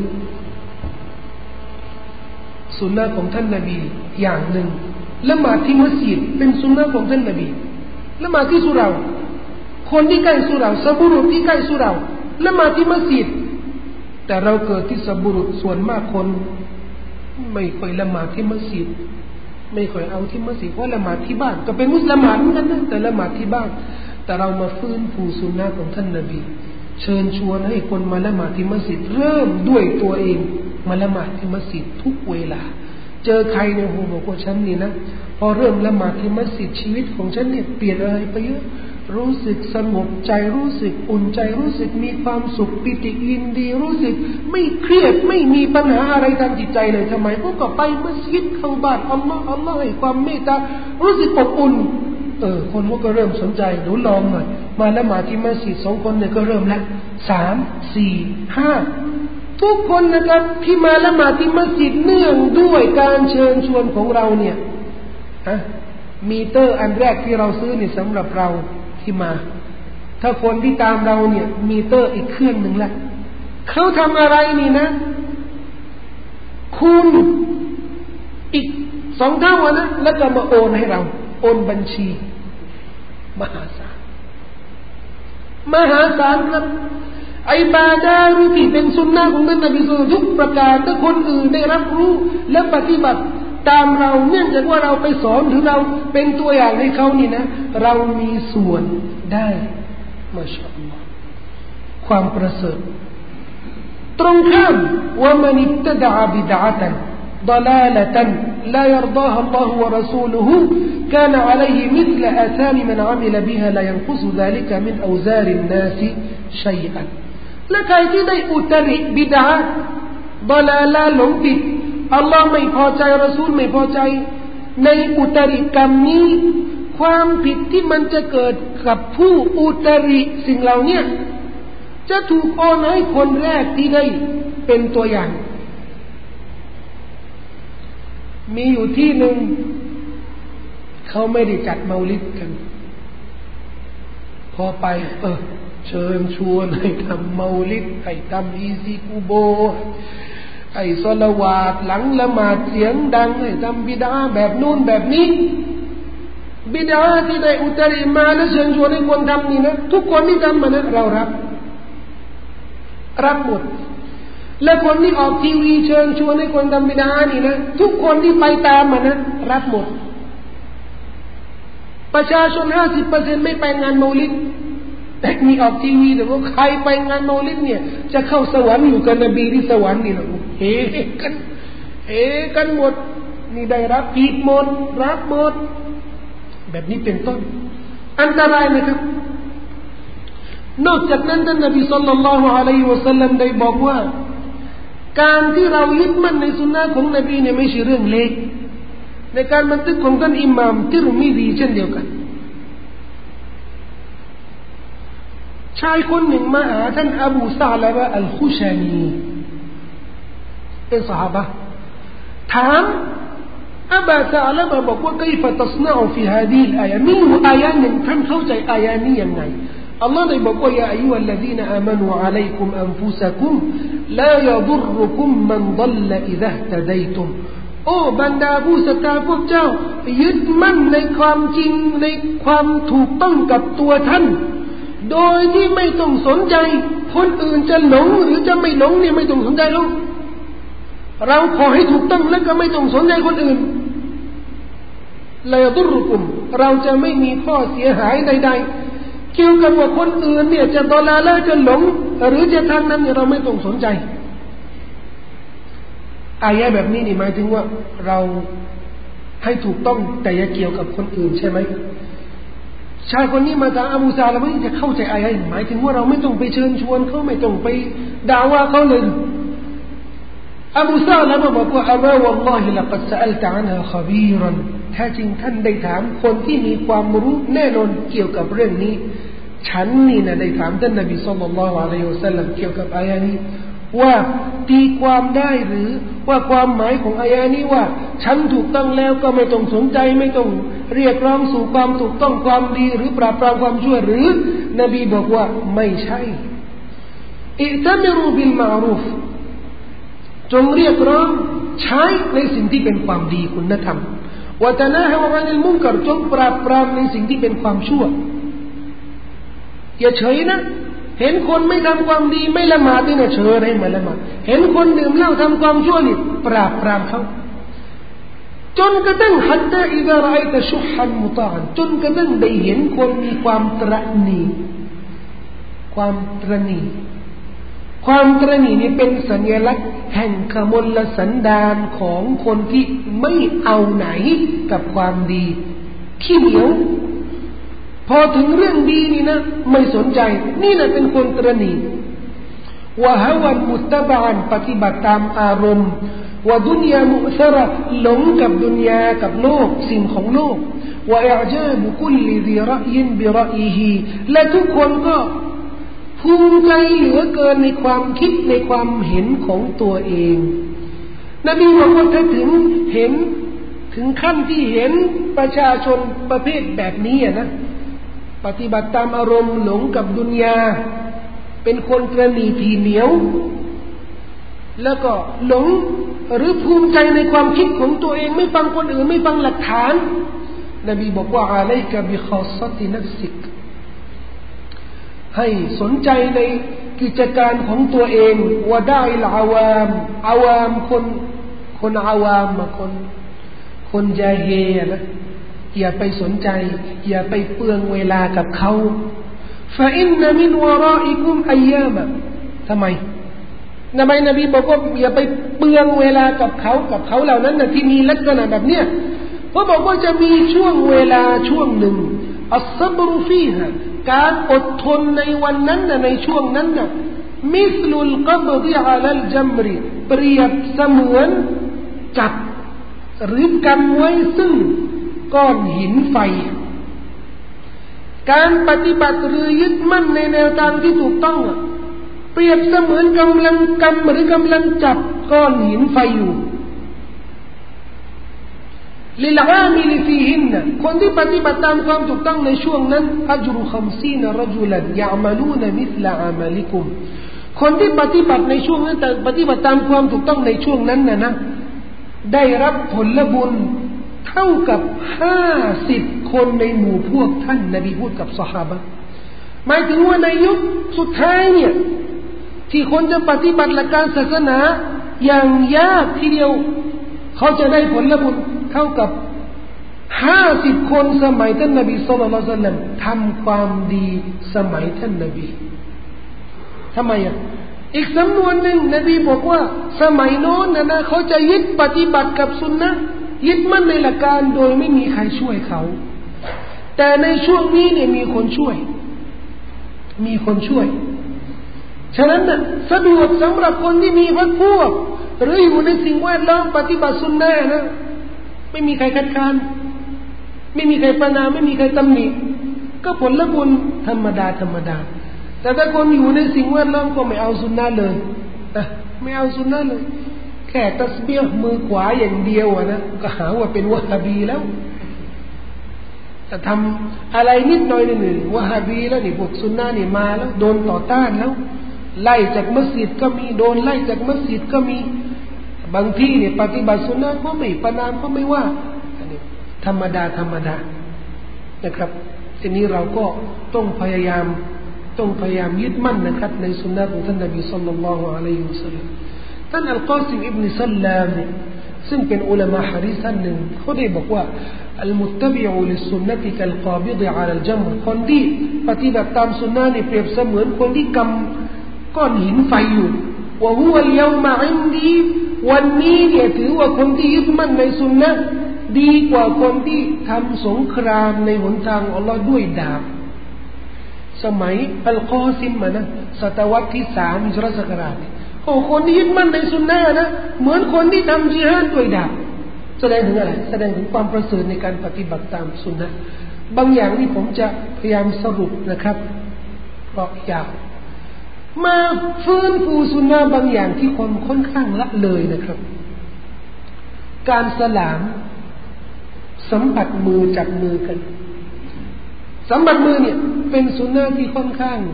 สุนนะของท่านนบีอย่างหนึ่งละหมาดที่มัสยิดเป็นสุนนะของท่านนบีละหมาดที่สุเราคนที่ใกล้สุเราซะบุรุษที่ใกล้สุเราละหมาดที่มัสยิดแต่เราเกิดที่ซะบุรุษส่วนมากคนไม่ค่อยละหมาดที่มัสยิดไม่ค่อยเอาที่มัสยิดเพราะละหมาดที่บ้านก็เป็นมุสลิมเหมือนกันนะแต่ละหมาดที่บ้านแต่เรามาฟื้นฟูสุนนะของท่านนบีเชิญชวนให้คนมาละหมาดที่มัสยิดเริ่มด้วยตัวเองมาละหมาดที่มัสยิดทุกเวลาเจอใครเนี่ยโหบอกว่าฉันนี่นะพอเริ่มละหมาดที่มัสยิดชีวิตของฉันเนี่ยเปลี่ยนอะไรไปเยอะรู้สึกสงบใจรู้สึกอุ่นใจรู้สึกมีความสุขปิติยินดีรู้สึกไม่เครียดไม่มีปัญหาอะไรทางจิตใจเลยทำไมพวกก็ไปมัสยิดเข้าบ้านอัลลอฮ์ให้ความเมตตารู้สึกอบอุ่นคนพวกก็เริ่มสนใจหนูลองหน่อยมาละหมาดที่มัสยิด2 คนเนี่ยก็เริ่มแล้ว3 4 5ทุกคนนะครับที่มาละหมาดที่มัสยิดเนื่องด้วยการเชิญชวนของเราเนี่ยมีเตอร์อันแรกที่เราซื้อนี่สำหรับเราที่มาถ้าคนที่ตามเราเนี่ยมีเตอร์อีกเครื่องหนึ่งละเขาทำอะไรนี่นะคูณอีก2 เท่านะแล้วก็มาโอนให้เราโอนบัญชีมหาศาลครับอิบาดะห์ที่เป็นสุนนะของท่านนบีศ็อลลัลลอฮุอะลัยฮิวะซัลลัมทุกประการถ้าคนอื่นได้รับรู้และปฏิบัติตามเราเนื่องจากว่าเราไปสอนหรือเราเป็นตัวอย่างให้เขานี่นะเรามีส่วนได้มาชาอัลลอฮ์ความประเสริฐตรงข้ามว่ามันอิบตะดะบิดอะตันضلالة لا يرضاها الله ورسوله كان عليه مثل آثام من عمل بها لا ينقص ذلك من أوزار الناس شيئا และใครที่ได้อุตริบิดอะห์ฎอลาละห์หลงผิดอัลลอฮ์ไม่พอใจรอซูลไม่พอใจในอุตริกรรมนี้ความผิดที่มันจะเกิดกับผู้อุตริสิ่งเหล่านี้จะถูกโอนให้คนแรกที่ได้เป็นตัวอย่างมีอยู่ที่หนึ่งเขาไม่ได้จัดเมาลิดกันพอไปเชิญชวนให้ทำเมาลิดให้ทำอีซีกูโบให้ศอลาวาตหลังละหมาดเสียงดังให้ทำบิดาแบบนู่นแบบนี้บิดาที่ได้อุตริมาและเชิญชวนให้คนทำนี่นะทุกคนที่ทำมันนะเรารับหมดและคนที่ออกทีวีเชิญชวนให้คนทำบิดานี่นะทุกคนที่ไปตามมันนะรับหมดประชาชน 50% ไม่ไปงานเมาลิดแต่มีออกทีวีแต่ว่าใครไปงานเมาลิดเนี่ยจะเข้าสวรรค์อยู่กับนบีที่สวรรค์นี่นะเฮกันหมดนี่ได้รับผิดหมดรับหมดแบบนี้เป็นต้นอันตรายนะครับนอกจากนั้นท่านนบีศ็อลลัลลอฮุอะลัยฮิวะซัลลัมได้บอกว่าการที่เรายึดมั่นในสุนนะของนบีเนี่ยไม่ใช่เรื่องเล็กในการบันทึกของท่านอิหม่ามติรมิซีเช่นเดียวกันชายคนหนึ่งมาหาท่านอบูซะลาบะอัลคุชานีเป็นซอฮาบะห์ถามอบูซะลาบะบอกว่าكيف تصنع في هذه الآية มีอายะหนึ่งท่านเข้าใจอายะนี้ยังไงอัลลอฮ์ได้บอกว่ายาอัยยูฮัลลซีนอามานูอะลัยกุมอันฟุซะกุมลายะดุรุกุมมันฎัลละอิซะฮ์ตะดัยตุมโอ้บรรดาผู้ศรัทธาพวกเจ้ายึดมั่นในความจริงในความถูกต้องกับตัวท่านโดยที่ไม่ต้องสนใจคนอื่นจะหลงหรือจะไม่หลงเนี่ยไม่ต้องสนใจเราขอให้ถูกต้องแล้วก็ไม่ต้องสนใจคนอื่นลายะดุรุกุมเราจะไม่มีข้อเสียหายใดๆเกี่ยวกับว่าคนอื่นเนี่ยจะฎอลาละห์จะหลงหรือจะทางนั้นเนี่ยเราไม่ต้องสนใจอายะแบบนี้นี่หมายถึงว่าเราให้ถูกต้องแต่อย่าเกี่ยวกับคนอื่นใช่ไหมชายคนนี้มาถามอบูซะลาบะจะเข้าใจอายะหมายถึงว่าเราไม่ต้องไปเชิญชวนเขาไม่ต้องไปด่าว่าเขาเลยอบูซะลาบะบอกว่าอัลลอฮฺวัลลอฮิละกัดซะอัลตะอันฮาคบีรันแท้จริงท่านได้ถามคนที่มีความรู้แน่นอนเกี่ยวกับเรื่องนี้ฉันนี่นะได้ถามท่านนบีศ็อลลัลลอฮุอะลัยฮิวะซัลลัมเกี่ยวกับอายะนี้ว่าตีความได้หรือว่าความหมายของอายะนี้ว่าฉันถูกต้องแล้วก็ไม่ต้องสนใจไม่ต้องเรียกร้องสู่ความถูกต้องความดีหรือปราบปรามความชั่วหรือนบีบอกว่าไม่ใช่อิตามิรูบิลมารูฟจงเรียกร้องใช้ในสิ่งที่เป็นความดีคุณธรรมวะตะนาฮะวะอานิลมุนกัรจงปราบปรามในสิ่งที่เป็นความชั่วอย่าเฉยนะเห็นคนไม่ทำความดีไม่ละหมาดนี่นะเฉยให้มาละหมาดเห็นคนดื่มเหล้าทำความชั่วนี่ปราบปรามเขาจนกระทั่งฮัตตาอิซารอยตะชุฮันมุตาอันจนกระทั่งได้เห็นคนมีความตระหนี่ความตระหนี่ความตระหนี่นี่เป็นสัญลักษณ์แห่งขมลสันดานของคนที่ไม่เอาไหนกับความดีขี้เหนียวพอถึงเรื่องดีนี่นะไม่สนใจนี่แหละเป็นคนตระหนี่วะฮะวันมุตตะบะอันปฏิบัติตามอารมณ์วะดุนยามุสระหลงกับดุนยากับโลกสิ่งของโลกวะอิอญาบุคุลลิซิรอยินบิรออิฮิและทุกคนก็ภูมิใจเหลือเกินในความคิดในความเห็นของตัวเองนบีบอกว่าถ้าถึงขั้นที่เห็นประชาชนประเภทแบบนี้นะปฏิบัติตามอารมณ์หลงกับดุนยาเป็นคนกระหนี่ทีเหนียวแล้วก็หลงหรือภูมิใจในความคิดของตัวเองไม่ฟังคนอื่นไม่ฟังหลักฐานนบีบอกว่าอะลัยกะบิคอซะตินัฟซิกให้สนใจในกิจการของตัวเองว่าได้ละอาวามคนอาวามมาคนญาเฮนะอย่าไปสนใจอย่าไปเปลืองเวลากับเขาفإن من ورائكم أياما ทำไมนบีบอกว่าอย่าไปเปลืองเวลากับเขาเหล่านั้นนะที่มีลักษณะแบบเนี้ยเพราะบอกว่าจะมีช่วงเวลาช่วงหนึ่งอัศบรุฟีฮะการอดทนในวันนั้นนะในช่วงนั้นนะมิสลุลกับฎิอะลัลจัมริเปรียบเสมือนจับหรือกำไว้ซึ่งก้อนหินไฟการปฏิบัติหรือยึดมั่นในแนวทางที่ถูกต้องเปรียบเสมือนกำลังกำหรือกำลังจับก้อนหินไฟอยู่ลิลอามิลฟีฮินนะคนที่ปฏิบัติตามความถูกต้องในช่วงนั้นอัจรุ50รจุลันยะอ์มะลูนมิสลอามัลิกุมคนที่ปฏิบัติในช่วงนั้นแต่ปฏิบัติตามความถูกต้องในช่วงนั้นนะได้รับผลบุญเท่ากับ50คนในหมู่พวกท่านนบีพูดกับซอฮาบะห์หมายถึงว่าในยุคสุดท้ายเนี่ยที่คนจะปฏิบัติหลักการศาสนาอย่างยากทีเดียวเขาจะได้ผลบุญเท่ากับ50คนสมัยท่านนบีศ็อลลัลลอฮุอะลัยฮิวะซัลลัมทำความดีสมัยท่านนบีทำไมอีกสำนวนหนึ่งนบีบอกว่าสมัยโน้นนะเขาจะยึดปฏิบัติกับสุนนะยึดมั่นในหลักการโดยไม่มีใครช่วยเขาแต่ในช่วงนี้เนี่ยมีคนช่วยฉะนั้นน่ะสะดวกสำหรับคนที่มีพรรคพวกหรืออยู่ในสิ่งแวดล้อมปฏิบัติสุนนะนะไม่มีใครคัดค้านไม่มีใครประณามไม่มีใครตำหนิก็ผลบุญธรรมดาแต่ถ้าคนอยู่ในสิ่งแวดล้อมก็ไม่เอาสุนนะเลยไม่เอาสุนนะเลยแค่ตัสบีฮ์มือขวาอย่างเดียวนะก็หาว่าเป็นวะฮาบีแล้วแต่ทำอะไรนิดหน่อยหนึ่งวะฮาบีแล้วนี่พวกซุนนะนี่มาแล้วโดนต่อต้านแล้วไล่จากมัสยิดก็มีโดนไล่จากมัสยิดก็มีบางที่เนี่ยปฏิบัติซุนนะก็ไม่ประนามก็ไม่ว่าอันนี้ธรรมดานะครับทีนี้เราก็ต้องพยายามยึดมั่นนะครับในสุนนะของท่านนบีศ็อลลัลลอฮุอะลัยฮิวะซัลลัมท่านอัลกอซิมอิบนุซัลลามซึ่งเป็นอุลามะฮะดีษท่านหนึ่งเขาได้บอกว่าอัลมุตตะบิอุลิสซุนนะติกัลกอบิฎอะลัลจัมรคนที่ปฏิบัติตามสุนนะนี่เปรียบเสมือนคนที่กำก้อนหินไฟอยู่วะฮุวัลยอมะอินดีวันนี้เนี่ยถือว่าคนที่ยึดมั่นในสุนนะดีกว่าคนที่ทำสงครามในหนทางอัลลอฮ์ด้วยดาบสมัยอัลกอซิมนะศตวรรษที่3ฮิจเราะห์ศักราชโอ้คนที่ยึดมั่นในสุนนะนะเหมือนคนที่ทำญิฮาดด้วยดาบแสดงถึงอะไรแสดงถึงความประเสริฐในการปฏิบัติตามสุนนะบางอย่างที่ผมจะพยายามสรุปนะครับเพราะอยากมาฟื้นฟูสุนนะบางอย่างที่คนค่อนข้างละเลยนะครับการสลามสัมผัสมือจับมือกันสัมผัสมือเนี่ยเป็นสุนนะที่ค่อนข้าง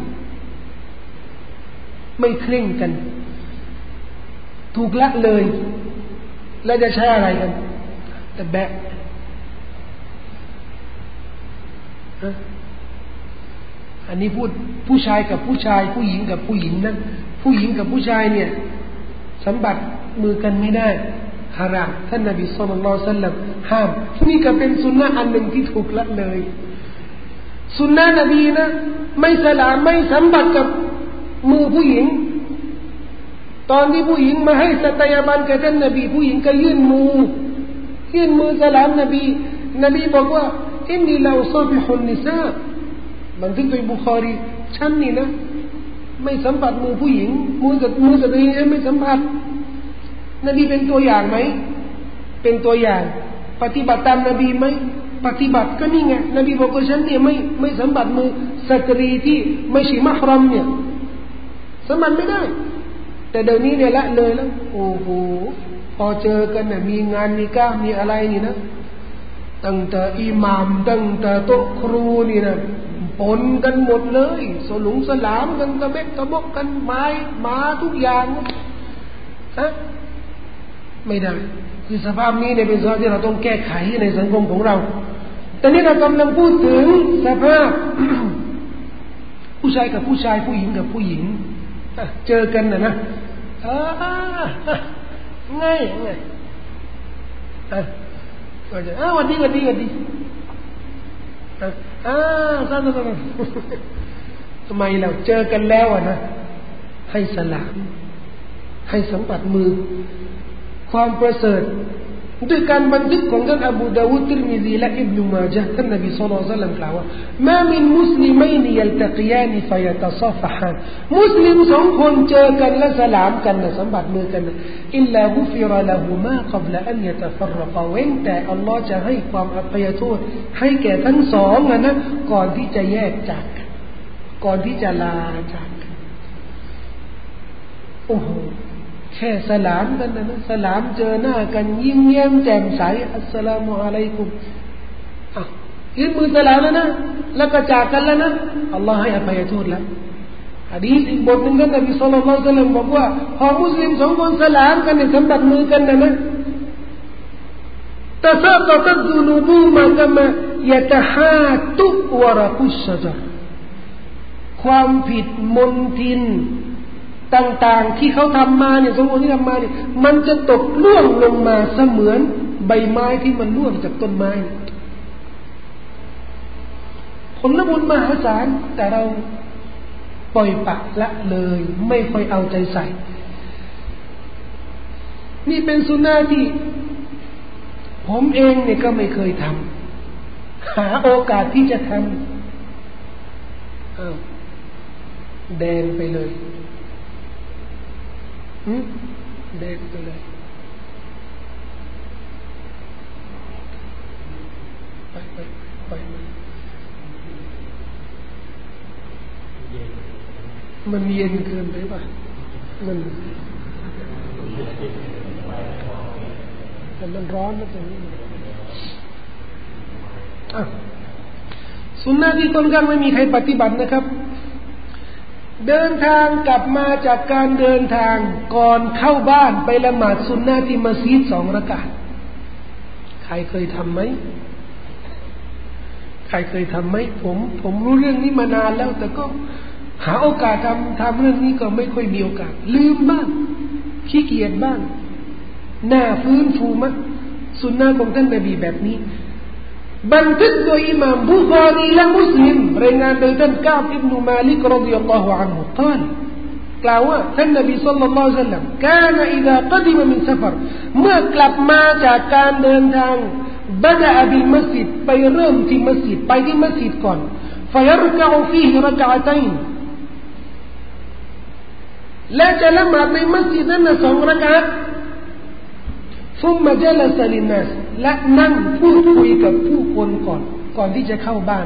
ไม่เคร่งกันถูกละเลยแล้วจะใช้อะไรกันแต่แบะอันนี้พูดผู้ชายกับผู้ชายผู้หญิงกับผู้หญิงนะผู้หญิงกับผู้ชายเนี่ยสัมผัสมือกันไม่ได้ฮารามท่านนบีศ็อลลัลลอฮุอะลัยฮิวะซัลลัมห้ามนี่ก็เป็นสุนนะอันหนึ่งที่ถูกละเลยสุนนะนบีนะไม่สลามไม่สัมผัสกับมือผู้หญิงตอนที่ผู้หญิงมาให้สัตยาบันกับท่านนบีผู้หญิงก็ยื่นมือสลามนบีบอกว่าอินนีลาอุซาบิฮุนนิซาบันทึกโดยบุคอรีฉันนี่นะไม่สัมผัสมือผู้หญิงมือสตรีไม่สัมผัสนบีเป็นตัวอย่างไหมเป็นตัวอย่างปฏิบัติตามนบีไหมปฏิบัติก็นี่ไงนบีบอกว่าฉันเนี่ยไม่สัมผัสมือสตรีที่ไม่ใช่มะฮรัมเนี่ยสัมผัสไม่ได้แต่เดี๋ยวนี้เนี่ยละเลยแล้วโอ้โหพอเจอกันเนี่ยมีงานนิกามีอะไรนี่นะตั้งแต่อิหม่ามตั้งแต่โต๊ะครูนี่นะปนกันหมดเลยสลามกันตะเบ็ดตะบกกันไม้มาทุกอย่างฮะไม่ได้คือสภาพนี้เนี่ยเป็นสภาพที่เราต้องแก้ไขในสังคมของเราแต่นี่เรากำลังพูดถึงสภาพ ผู้ชายกับผู้ชายผู้หญิงกับผู้หญิงเจอกันนะง่ายก็จะวันดีทำไมเราเจอกันแล้วนะให้สลามให้สัมผัสมือความประเสริฐด้วยการบันทึกของท่านอบูดาวูดติรมิซีและอิบนุมาญะห์ท่านนบีศ็อลลัลลอฮุอะลัยฮิวะซัลลัมกล่าวว่ามามินมุสลิมัยนยัลตะกียานฟะยะตะซอฟะฮานมุสลิมสองคนเจอกันและสลามกันนะสัมผัสมือกันอิลลากุฟิรละหุมากับละอันยะตะฟัรรกะเว้นแต่อัลลอฮ์จะให้ความอภัยโทษให้แก่ทั้งสองนะก่อนที่จะแยกจากกันก่อนที่จะลาจากกันโอ้โหแค่สลามกันนะสลามเจอหน้ากันยิ้มแย้มแจ่มใสอัสสลามุอะลัยกุมยื่นมือสลามแล้วนะแล้วก็จากกันแล้วนะอัลลอฮ์ให้อภัยโทษแล้วหะดีษอีกบทหนึ่งท่านนบีศ็อลลัลลอฮุอะลัยฮิวะซัลลัมบอกว่าพอมุสลิมสองคนสลามกันเนี่ยสัมผัสมือกันนะตะซากตัดซุนูบูมากะมายะตะฮาตุวะรกุชชะจรความผิดมนทินต่างๆที่เขาทำมาเนี่ยสมมติที่ทำมาเนี่ยมันจะตกล่วงลงมาเสมือนใบไม้ที่มันร่วงจากต้นไม้ผลบุญมหาศาลแต่เราปล่อยปละละเลยไม่ค่อยเอาใจใส่นี่เป็นสุนนะที่ผมเองเนี่ยก็ไม่เคยทำหาโอกาสที่จะทำแดงไปเลยแดงไปเลยไปมันเย็นเกินไปป่ะมันร้อนนะตรงนี้สุนนะที่ต้นกันไม่มีใครปฏิบัตินะครับเดินทางกลับมาจากการเดินทางก่อนเข้าบ้านไปละหมาดสุนนะที่มัสยิด2 รากาตใครเคยทำไหมผมรู้เรื่องนี้มานานแล้วแต่ก็หาโอกาสทำเรื่องนี้ก็ไม่ค่อยมีโอกาสลืมบ้างขี้เกียจบ้างหน้าฟื้นฟูมั้งสุนนะของท่านนบีแบบนี้บันทึกโดยอิหม่ามบุคอรีและมุสลิมรายงานโดยท่านกาบอิบนุมาลิกรอฎิยัลลอฮุอันฮุกล่าวว่าท่านนบีศ็อลลัลลอฮุอะลัยฮิวะซัลลัมกานะอิซากัดิมะมินซะฟรเมื่อกลับมาจากการเดินทางบะดะบิลมัสยิดไปเริ่มที่มัสยิดไปที่มัสยิดก่อนฟะยัรกะอูฟีฮิรกะอะตัยน์และจะละหมาดในมัสยิดนั้น2 รากาตثم جلس للناس และนั่งพูดคุยกับผู้คนก่อนที่จะเข้าบ้าน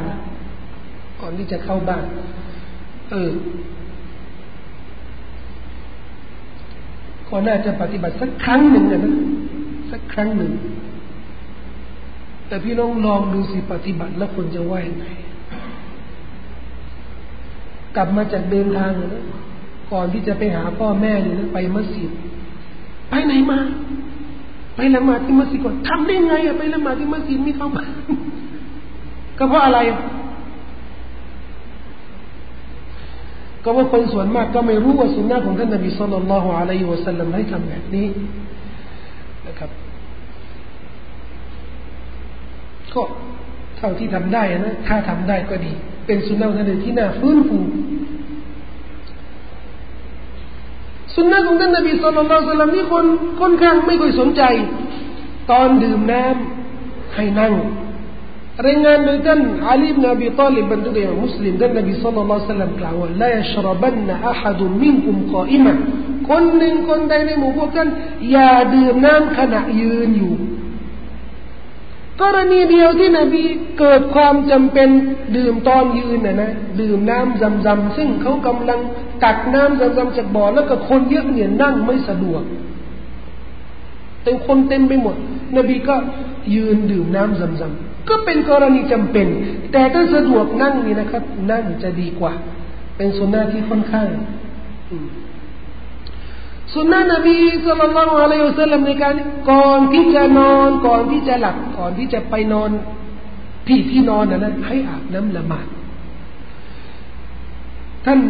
ก็น่าจะปฏิบัติสักครั้งหนึ่งนะสักครั้งหนึ่งแต่พี่น้องลองดูสิปฏิบัติแล้วคนจะว่ายังไงกลับมาจากเดินทางนะก่อนที่จะไปหาพ่อแม่เนี่ยนะไปมัสยิดไปไหนมาไปละหมาดที่มัสยิดก่อนทำได้ไงไปละหมาดที่มัสยิดไม่เข้าบ้านก็เพราะอะไรก็ว่าคนส่วนมากก็ไม่รู้ว่าสุนนะของท่านนบีศ็อลลัลลอฮุอะลัยฮิวะซัลลัมให้ทำแบบนี้นะครับก็เท่าที่ทำได้นะถ้าทำได้ก็ดีเป็นสุนนะของท่านที่น่าฟื้นฟูสุนนะของท่านนบีศ็อลลัลลอฮุอะลัยฮิวะซัลลัมนี่คนค่อนข้างไม่ค่อยสนใจตอนดื่มน้ำให้นั่งรายงานโดยท่านอาลีอิบนุอบีฏอลิบบรรดาอิหม่ามมุสลิมท่านนบีศ็อลลัลลอฮุอะลัยฮิวะซัลลัมกล่าวว่าลายัชรบันนะอะฮัดุมินกุมกออิมะคนหนึ่งคนใดในหมู่พวกท่านอย่าดื่มน้ำขณะยืนอยู่กรณีเดียวที่นบีเกิดความจำเป็นดื่มตอนยืนนะดื่มน้ำซำๆซึ่งเขากำลังตักน้ำซำๆจากบ่อแล้วก็คนเยอะเนี่ยนั่งไม่สะดวกแต่คนเต็มไปหมดนบีก็ยืนดื่มน้ำซำๆก็เป็นกรณีจำเป็นแต่ถ้าสะดวกนั่งนี่นะครับนั่งจะดีกว่าเป็นสุนนะที่ค่อนข้างสุนนะนบีศ็อลลัลลอฮุอะลัยฮิวะซัลลัมในการก่อนที่จะนอนก่อนที่จะหลับก่อนที่จะไปนอนที่นอนนั้นให้อาบน้ำละหมาดท่าน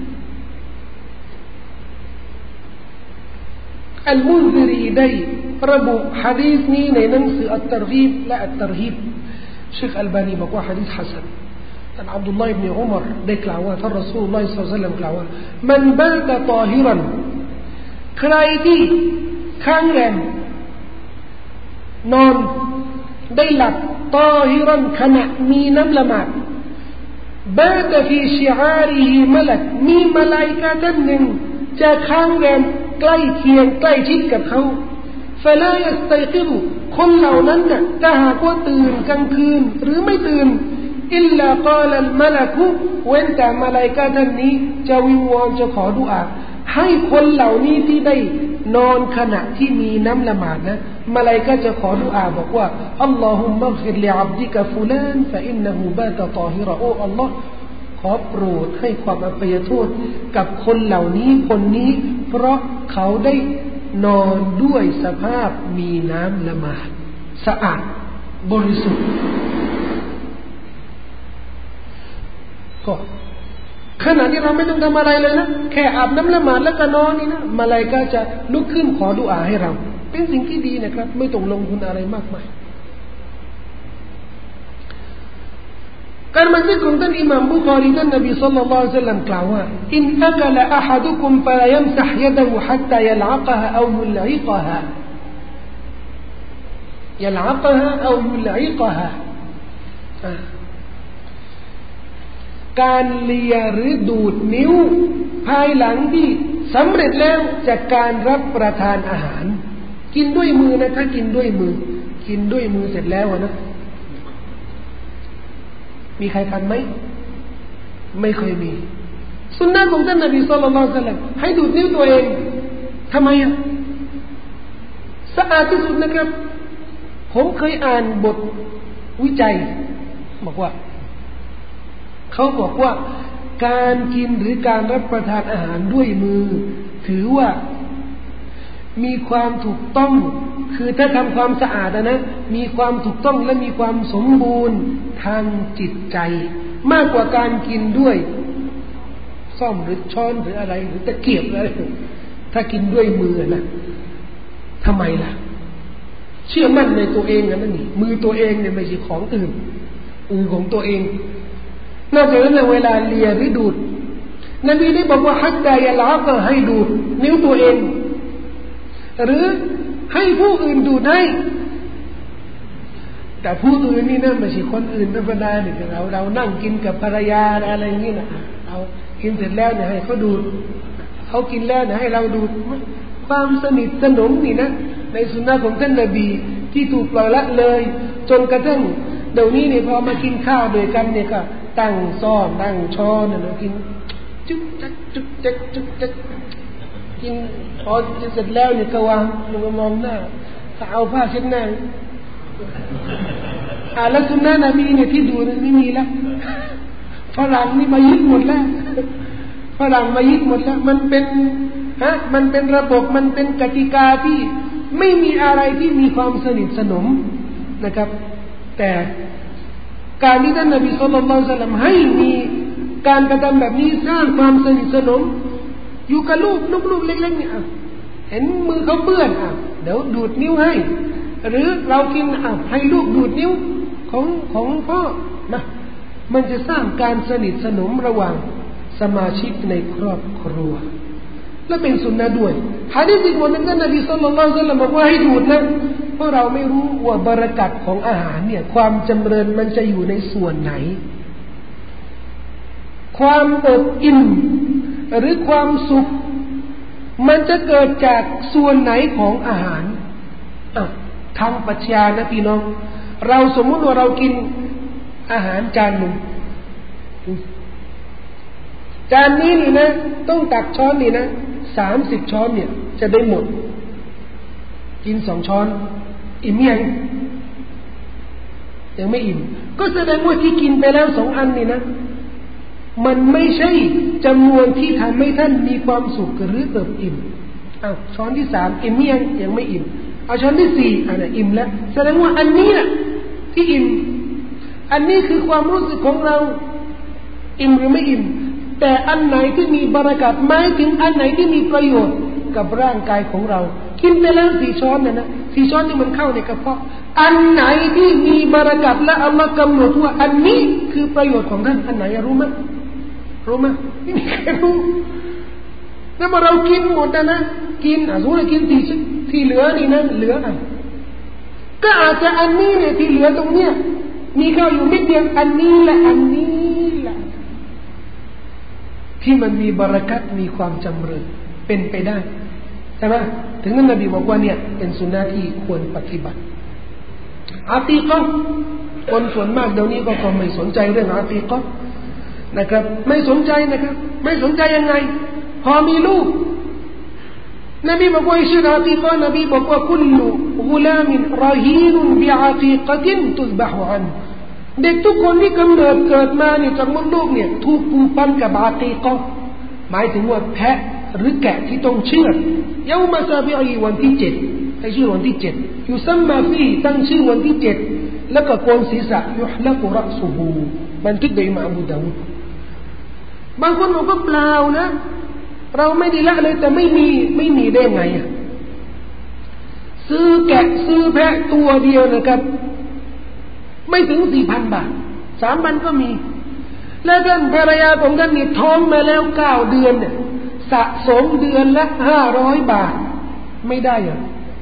อัลมุนซิรีได้ระบุหะดีษนี้ในหนังสืออัตตะรกีบและอัตตะรฮีบเชคอัลบานีบอกว่าหะดีษฮัสซันท่านอับดุลลอฮ์อิบนุอุมัรได้กล่าวว่าท่านรอซูลุลลอฮ์ศ็อลลัลลอฮุอะลัยฮิวะซัลลัมกล่าวว่ามันบะตะฏอฮิรันใครที่ค้างแรมนอนได้หลับฏอฮิรันขณะมีน้ำละหมาดบะตะฟีชิอาริฮิมะลักมีมลาอิกะฮ์ท่านหนึ่งจะค้างแรมใกล้เคียงใกล้ชิดกับเขาฟะลายัสตัยกิรคนเหล่านั้นน่ะถ้าหากว่าตื่นกลางคืนหรือไม่ตื่นอิลลากาลัลมะลักเว้นแต่มลาอิกะฮ์ท่านนี้จะวิงวอนจะขอดุอาให้คนเหล่านี้ที่ได้นอนขณะที่มีน้ำละหมาดนะมลาอิกะฮ์จะขอดุอาบอกว่าอัลลอฮุมมัฆฟิรลิอับดิกะฟุลานฟะอินนะฮูบาตะฏอฮิรอโอ้อัลลอฮ์ขอโปรดให้ความอภัยโทษกับคนเหล่านี้คนนี้เพราะเขาได้นอนด้วยสภาพมีน้ำละหมาดสะอาดบริสุทธิ์ก็ขณะที่เราไม่ต้องทำอะไรเลยนะแค่อาบน้ำละหมาดแล้วก็นอนนี่นะมลาอิกะฮ์จะลุกขึ้นขอดุอาให้เราเป็นสิ่งที่ดีนะครับไม่ต้องลงทุนอะไรมากมายการบันทึกของท่านอิหม่ามบุคอรีท่านนบีศ็อลลัลลอฮุอะลัยฮิวะซัลลัมกล่าวว่าอินอะกะลอะฮัดุกุมฟะลายัมซะฮ์ยะดะฮูฮัตตายัลอะกะฮะเอายุลอิกะฮะยัลอะกะฮะเอายุลอิกะฮะการเลียหรือดูดนิ้วภายหลังที่สำเร็จแล้วจากการรับประทานอาหารกินด้วยมือนะถ้ากินด้วยมือเสร็จแล้วนะมีใครทำไหมไม่เคยมีสุนนะของท่านนบีศ็อลลัลลอฮุอะลัยฮิวะซัลลัมให้ดูดนิ้วตัวเองทำไมสะอาดที่สุดนะครับผมเคยอ่านบทวิจัยบอกว่าเขาบอกว่าการกินหรือการรับประทานอาหารด้วยมือถือว่ามีความถูกต้องคือถ้าทำความสะอาดนะมีความถูกต้องและมีความสมบูรณ์ทางจิตใจมากกว่าการกินด้วยซ่อมหรือช้อนหรืออะไรหรือตะเกียบอะไรถ้ากินด้วยมือนะทำไมล่ะเชื่อมั่นในตัวเองนะนี่มือตัวเองเนี่ยไม่ใช่ของอื่นมือของตัวเองนอกจากนั้นเวลาเลียหรือดูดนบีได้บอกว่าฮัตตายัลอะกะให้ดูดนิ้วตัวเองหรือให้ผู้อื่นดูดให้แต่ผู้อื่นนี่นะไม่ใช่คนอื่นธรรมดาเนี่ยเรานั่งกินกับภรรยาอะไรอย่างนี้นะเอากินเสร็จแล้วเนี่ยให้เขาดูดเขากินแล้วเนี่ยให้เราดูดความสนิทสนมนี่นะในสุนนะของท่านนบีที่ถูกปล่อยละเลยจนกระทั่งเดี๋ยวนี้เนี่ยพอมากินข้าวด้วยกันเนี่ยก็ตั้งซ้อมตั้งช้อนเนี่ยกินจุ๊กจักจุ๊กจักจุ๊กจักกินพอเสร็จแล้วเนี่ยก็วางมันก็มองหน้าเอาผ้าเช็ดหน้าแล้วสุนนะนบีเนี่ยที่ดูนี่มีแล้วฝรั่งนี่มายึดหมดแล้วฝรั่งมายึดหมดแล้วมันเป็นระบบมันเป็นกติกาที่ไม่มีอะไรที่มีความสนิทสนมนะครับแต่การที่ท่านนบีศ็อลลัลลอฮุอะลัยฮิวะซัลลัมให้มีการกระทำแบบนี้สร้างความสนิทสนมอยู่กับลูกเล็กๆเนี่ยเห็นมือเขาเปื้อนเดี๋ยวดูดนิ้วให้หรือเรากินให้ลูกดูดนิ้วของพ่อนะมันจะสร้างการสนิทสนมระหว่างสมาชิกในครอบครัวและเป็นสุนนะด้วยหะดีษอีกบทหนึ่งท่านนบีศ็อลลัลลอฮุอะลัยฮิวะซัลลัมบอกว่าให้ดูดนะเพราะเราไม่รู้ว่าบารกัตของอาหารเนี่ยความจำเริญมันจะอยู่ในส่วนไหนความอบอิ่มหรือความสุขมันจะเกิดจากส่วนไหนของอาหารทางปรัชญานะพี่น้องเราสมมุติว่าเรากินอาหารจานหนึ่งจานนี้นี่นะต้องตักช้อนนี่นะ30 ช้อนเนี่ยจะได้หมดกิน2 ช้อนอิ่มยังไม่อิ่มก็แสดงว่าที่กินไปแล้ว2 อันนี่นะมันไม่ใช่จำนวนที่ทำให้ท่านมีความสุขหรือเติบอิ่มช้อนที่3อิ่มยังไม่อิ่มเอาช้อนที่4อันน่ะอิ่มแล้วแสดงว่าอันนี้น่ะที่อิ่มอันนี้คือความรู้สึกของเราอิ่มหรือไม่อิ่มแต่อันไหนที่มีบารกัตหมายถึงอันไหนที่มีประโยชน์กับร่างกายของเรากินไปแล้ว4 ช้อนนะ4 ช้อนนี่มันเข้าในกระเพาะอันไหนที่มีบารกัตและอัลลอฮ์กำหนดว่าอันนี้คือประโยชน์ของท่านอันไหนรู้ไหมไม่มีใครรู้แล้วมาเรากินหมดนะกินสมมติเรากินที่เหลือนี่นะเหลือก็อาจจะอันนี้เนี่ยที่เหลือตรงเนี้ยมีข้าวอยู่นิดเดียวอันนี้แหละที่มันมีบารกัตมีความจำเริญเป็นไปได้ใช่ไหมถึงนั้นนบีบอกว่าเนี่ยเป็นสุนนะที่ควรปฏิบัติอาตีกะห์คนส่วนมากเดี๋ยวนี้ก็ไม่สนใจเรื่องอาตีกะห์นะครับไม่สนใจนะครับไม่สนใจยังไงพอมีลูกนบีบอกว่าชื่ออาตีกะห์นบีบอกว่าคุลกุลามินรฮีนบิอาตีกะตินตุซบะฮุอันเด็กทุกคนที่กำเนิดเกิดมาเนี่ยจากมดลูกเนี่ยถูกผูกพันกับอาตีกะห์หมายถึงว่าแพะหรือแกะที่ต้องเชือดเยามาซาบิอีวันที่7ให้ชื่อวันที่7อยู่ซัมมาฟีตั้งชื่อวันที่7แล้วก็โกนศีรษะยุฮละกุรอซุฮูบันทึกโดยอิหม่ามอบูดาวูดบางคนบอกว่าเปล่านะเราไม่ได้ละเลยแต่ไม่มีได้ไงซื้อแกะซื้อแพะตัวเดียวนะครับไม่ถึง 4,000 บาท 3,000 ก็มีแล้วท่านภรรยาของท่านนี่ท้องมาแล้ว9 เดือนเนี่ยสะสมเดือนละ500 บาทไม่ได้เหรอ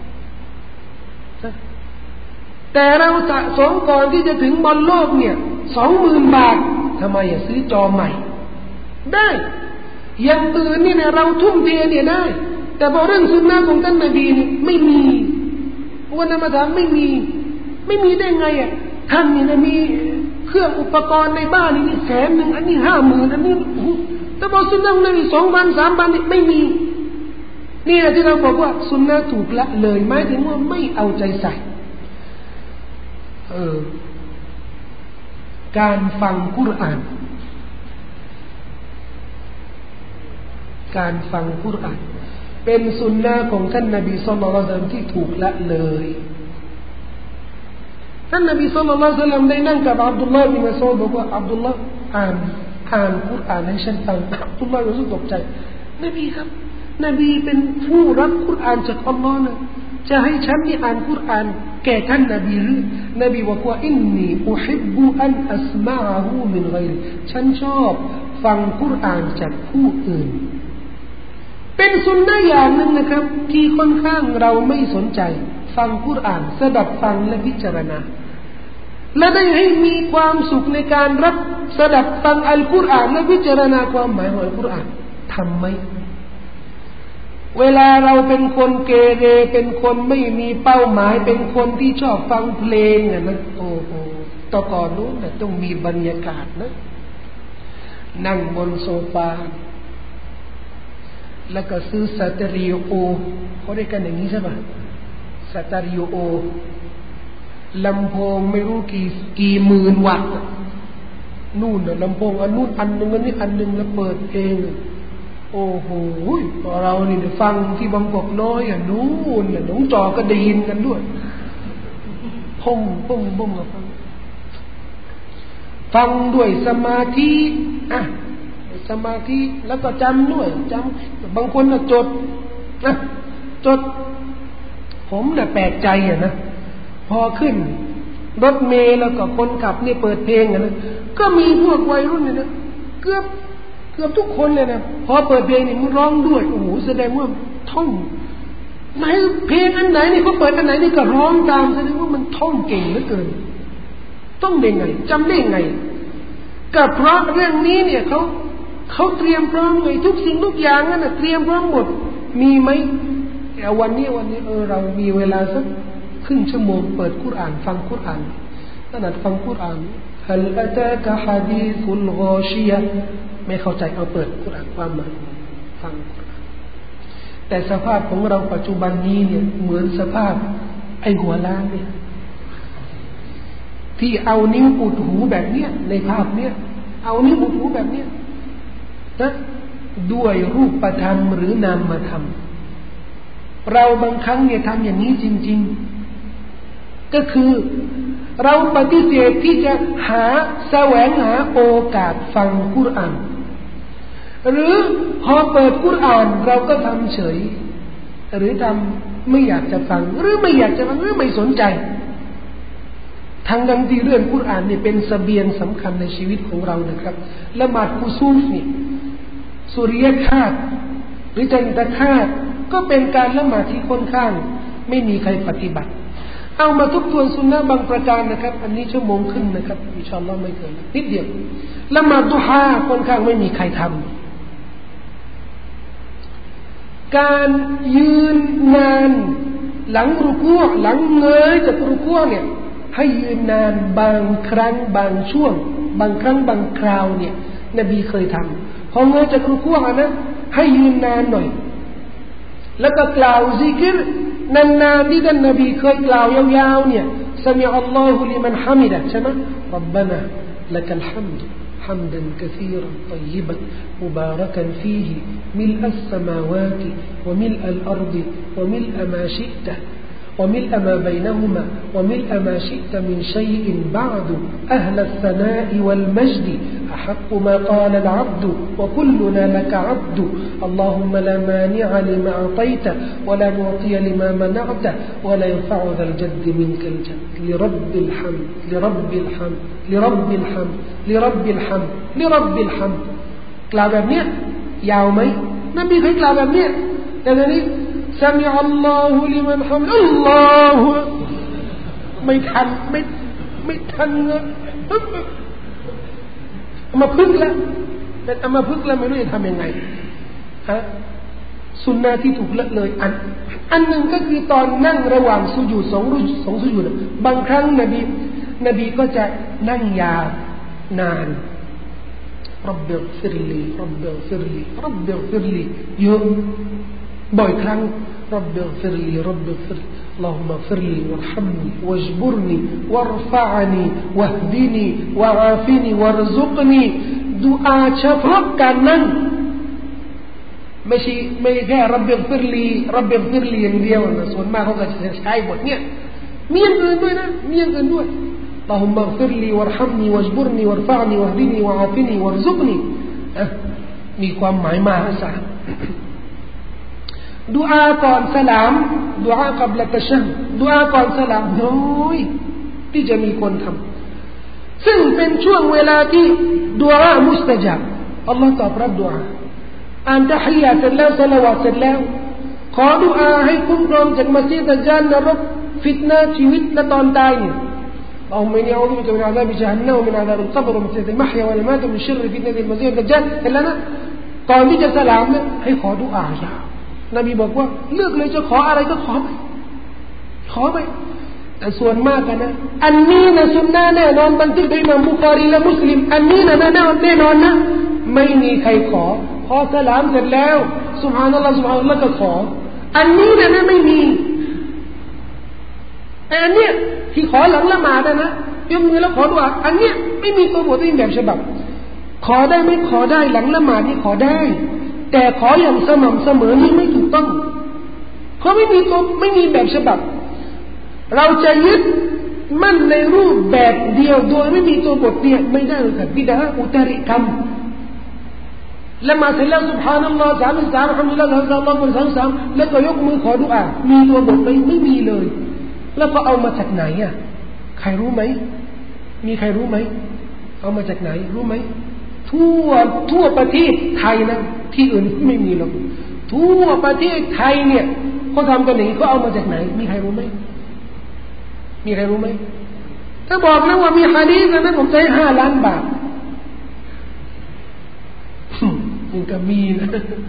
แต่เราสะสมก่อนที่จะถึงบอลโลกเนี่ย 20,000 บาททำไมซื้อจอใหม่ได้อย่างอื่นนี่เนี่ยเราทุ่มเทเนี่ยได้แต่พอเรื่องสุนนะของท่านนบีนี่ไม่มีวันนั้นมาถามไม่มีได้ไงท่านนี่นะมีเครื่องอุปกรณ์ในบ้านนี่100,000อันนี้50,000อันนี้แต่พอสุนนะของนบี 2,000 3,000นี่ไม่มีนี่แหละที่เราบอกว่าสุนนะถูกละเลยหมายถึงว่าไม่เอาใจใส่การฟังกุรอานเป็นสุนนะของท่านนบีศ็อลลัลลอฮุอะลัยฮิวะซัลลัมที่ถูกละเลยท่านนบีศ็อลลัลลอฮุอะลัยฮิวะซัลลัมได้นั่งกับอับดุลลอฮ์บินมัสอูดบอกว่าอับดุลลอฮ์อ่านกุรอานให้ฉันฟังอับดุลลอฮ์รู้สึกตกใจนบีครับนบีเป็นผู้รับกุรอานจากอัลลอฮ์นะจะให้ฉันนี่อ่านกุรอานแก่ท่านนบีหรือนบีบอกว่าอินนีอุฮิบบุอันอัสมะอะฮูมินฆอยริฉันชอบฟังกุรอานจากผู้อื่นเป็นสุนนะอย่างหนึ่งนะครับที่ค่อนข้างเราไม่สนใจฟังกุรอานสดับฟังและพิจารณาและได้ให้มีความสุขในการรับสดับฟังอัลกุรอานและพิจารณาความหมายของอัลกุรอานทำไหมเวลาเราเป็นคนเกเรเป็นคนไม่มีเป้าหมายเป็นคนที่ชอบฟังเพลงนะโอ้โหต่อก่อนนู้นนะต้องมีบรรยากาศนะนั่งบนโซฟาแล้วก็ซื้อสเตอริโอเขาเรียกกันอย่างนี้ใช่ป่ะสเตอริโอลำโพงไม่รู้กี่หมื่นวัตต์นู่นน่ะลำโพงอันนู้นอันนึงอันนี้อันนึงแล้วเปิดเพลงโอ้โหเรานี่ฟังที่บางกอกน้อยนู่นน่ะหนองจอก็ได้ยินกันด้วยพงฟังด้วยสมาธิสมาธิแล้วก็จำด้วยบางคนน่ะจดผมน่ะแปลกใจนะพอขึ้นรถเมล์แล้วก็คนขับนี่เปิดเพลงนะก็มีพวกวัยรุ่นเนี่ยนะเกือบทุกคนเลยนะพอเปิดเพลงนี่มันร้องด้วยโอ้โหแสดงว่าท่องไหนเพลงอันไหนนี่เขาเปิดอันไหนนี่ก็ร้องตามแสดงว่ามันท่องเก่งเหลือเกินต้องได้ไงจำได้ไงก็เพราะเรื่องนี้เนี่ยเขาเตรียมพร้อมไงทุกสิ่งทุกอย่างนั่นน่ะเตรียมพร้อมหมดมีไหมวันนี้เรามีเวลาสักครึ่งชั่วโมงเปิดกุรอานฟังกุรอานขนาดฟังกุรอานฮัลอะตากะฮะดีซุลฆอชิยะไม่เข้าใจเอาเปิดกุรอานความหมายฟังกุรอานแต่สภาพของเราปัจจุบันนี้เนี่ยเหมือนสภาพไอ้หัวล้านเนี่ยที่เอานิ้วอุดหูแบบเนี้ยในภาพเนี้ยเอานิ้วอุดหูแบบเนี้ยนะด้วยรูปธรรมหรือนามธรรมเราบางครั้งเนี่ยทำอย่างนี้จริงๆก็คือเราปฏิเสธที่จะแสวงหาโอกาสฟังกุรอานหรือพอเปิดกุรอานเราก็ทำเฉยหรือทำไม่อยากจะฟังหรือไม่อยากจะฟังหรือไม่สนใจทั้งที่เรื่องกุรอานนี่เป็นเสบียงสำคัญในชีวิตของเรานะครับละหมาดกุซูฟนี่สุริยคราสหรือจันทคราสก็เป็นการละหมาดที่ค่อนข้างไม่มีใครปฏิบัติเอามาทบทวนสุนนะบางประการนะครับอันนี้ชั่วโมงครึ่งนะครับอินชาอัลลอฮ์ไม่เกินนิดเดียวละหมาดดุฮาค่อนข้างไม่มีใครทำการยืนนานหลังรุกูอ์หลังเงยจากรุกูอ์เนี่ยให้ยืนนานบางครั้งบางช่วงบางครั้งบางคราวเนี่ยนบีเคยทำพอเงยจากรุกูอ์นะให้ยืนนานหน่อยแล้วก็กล่าวซิกรนานๆที่ท่านนบีเคยกล่าวยาวๆเนี่ยซะมิอัลลอฮุลิมันฮะมิดะใช่ไหมร็อบบานะลักัลฮัมดุحمدا كثيرا طيبا مباركا فيه ملء السماوات وملء الأرض وملء ما شئت وملء ما بينهما وملء ما شئت من شيء بعد أهل الثناء والمجد أحق ما قال العبد وكلنا لك عبد اللهم لا مانع لما أعطيت ولا معطي لما منعت ولا ينفع ذا الجد منك الجد لرب الحمد لرب الحمد لرب الحمد لرب الحمد لرب الحمد กล่าวแบบเนี้ยยาวไหมนบีเคยกล่าวแบบเนี้ยแต่ตอนนี้سمع الله لمن حمد الله ไม่ทันมาพึ่งแล้วเป็นมาพึ่งแล้วไม่รู้จะทำยังไงฮะสุนนะที่ถูกละเลยอันหนึ่งก็คือตอนนั่งระหว่างสุญูดสองสุญูดบางครั้งนบีก็จะนั่งยาวนานรับบิฆฟิรลีรับบิฆฟิรลีรับบิฆฟิรลีเยอะบ่อยครั้งرب اغفر لي رب اغفر لي اللهم اغفر لي وارحمني واجبرني وارفعني واهدني وعافني وارزقني ดุอาเฉพาะการนั่งไม่แค่รับบิฆฟิรลีอย่างเดียวนะส่วนมากเขาก็จะใช้บทเนี้ยมีอย่างอื่นด้วยนะมีอย่างอื่นด้วย اللهم اغفر لي وارحمني واجبرني وارفعني واهدني وعافني وارزقني มีความหมายมหาศาลดุอาก่อนสลามดุอากับละตะชัฮดุอาก่อนสลามน้อยที่จะมีคนทำซึ่งเป็นช่วงเวลาที่ดุอามุสตะญาบอัลลอฮฺตอบรับดุอาอ่านตะฮียะห์เสร็จแล้วศอลาวาตเสร็จแล้วขอดุอาให้คุ้มครองจากมัสยิดดัจญาลนรกฟิตนะห์ชีวิตและตอนตายเนี่ย اللهم إني أعوذ بك من عذاب جهنم ومن عذاب القبر ومن فتنة المحيا والممات ومن شر فتنة المسيح الدجال เห็นแล้วนะก่อนที่จะสลามเนี่ยให้ขอดุอายาวนบีบอกว่าเลือกเลยจะขออะไรก็ขอไปแต่ส่วนมากนะอันนี้นะสุนนะแน่นอนบันทึกโดยอิหม่ามบุคอรีและมุสลิมอันนี้นะแน่นอนนะไม่มีใครขอพอสลามเสร็จแล้วซุบฮานัลลอฮ์ซุบฮานัลลอฮ์ก็ขออันนี้นะไม่มีอันเนี้ยที่ขอหลังละหมาดนะยกมือแล้วขอดุอาอันเนี้ยไม่มีตัวบทที่แบบฉบับขอได้ไม่ขอได้หลังละหมาดนี่ขอได้แต่ขออย่างสม่ำเสมอนี่ไม่ถูกต้องเขาไม่มีแบบฉบับเราจะยึดมั่นในรูปแบบเดียวโดยไม่มีตัวบทเนี่ยไม่ได้เลยครับบิดาอุตริกรรมละหมาดเสร็จแล้วซุบฮานัลลอฮ์33อัลฮัมดุลิลลาฮ์33แล้วก็ยกมือขอดุอามีตัวบทไม่มีเลยแล้วก็เอามาจากไหนอ่ะใครรู้ไหมมีใครรู้ไหมเอามาจากไหนรู้ไหมทั่วประเทศไทยนะที่อื่นไม่มีหรอกทั่วประเทศไทยเนี่ยเขาทำกันอย่างนี้เขาเอามาจากไหนมีใครรู้ไหมมีใครรู้ไหมถ้าบอกนะว่ามีหะดีษนะผมจะให้5 ล้านบาทมันก็มีนะ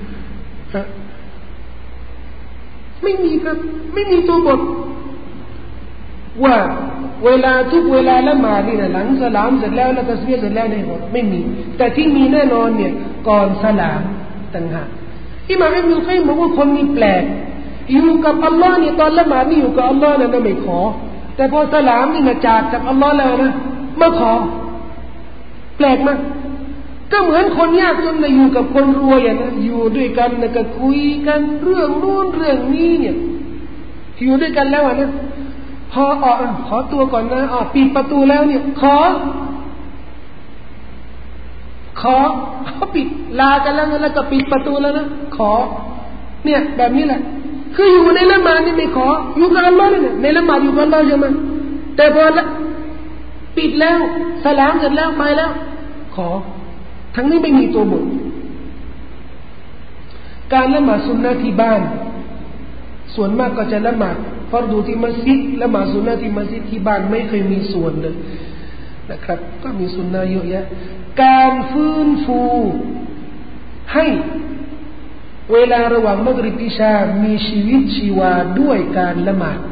ไม่มีครับไม่มีตัวบทว่าเวลาทุกเวลาละหมาดนี่นะหลังสลามเสร็จแล้วตัสบีฮ์เสร็จแล้วในบทไม่มีแต่ที่มีแน่นอนเนี่ยก่อนสลามต่างหากอิหม่ามอิบนุกัยยิมบอกว่าคนนี้แปลกอยู่กับอัลลอฮ์เนี่ยตอนละหมาดนี่อยู่กับอัลลอฮ์นะไม่ขอแต่พอสลามนี่นะจากอัลลอฮ์แล้วนะมาขอแปลกมากก็เหมือนคนยากจนนะอยู่กับคนรวยนะอยู่ด้วยกันนะก็คุยกันเรื่องนู้นเรื่องนี้เนี่ยอยู่ด้วยกันแล้วนะพอขอตัวก่อนนะปิดประตูแล้วเนี่ยขอปิดลากันแล้วก็ปิดประตูแล้วนะขอเนี่ยแบบนี้แหละคืออยู่ในละหมาดนี่ไม่ขออยู่กับอัลลอฮ์เนี่ยในละหมาดอยู่กับอัลลอฮ์ใช่ไหมแต่พอปิดแล้วสลามเสร็จแล้วไปแล้วขอทั้งนี้ไม่มีตัวบทการละหมาดซุนนะห์ที่บ้านส่วนมากก็จะละหมาดฟัรดูที่มัสยิดละหมาดซุนนะห์ที่มัสยิดที่บ้านไม่เคยมีส่วนเลยนะครับก็มีซุนนะห์เยอะแยะการฟื้นฟูให้เวลาระหว่างมักริบอิชามีชีวิตชีวาด้วยการละหมาด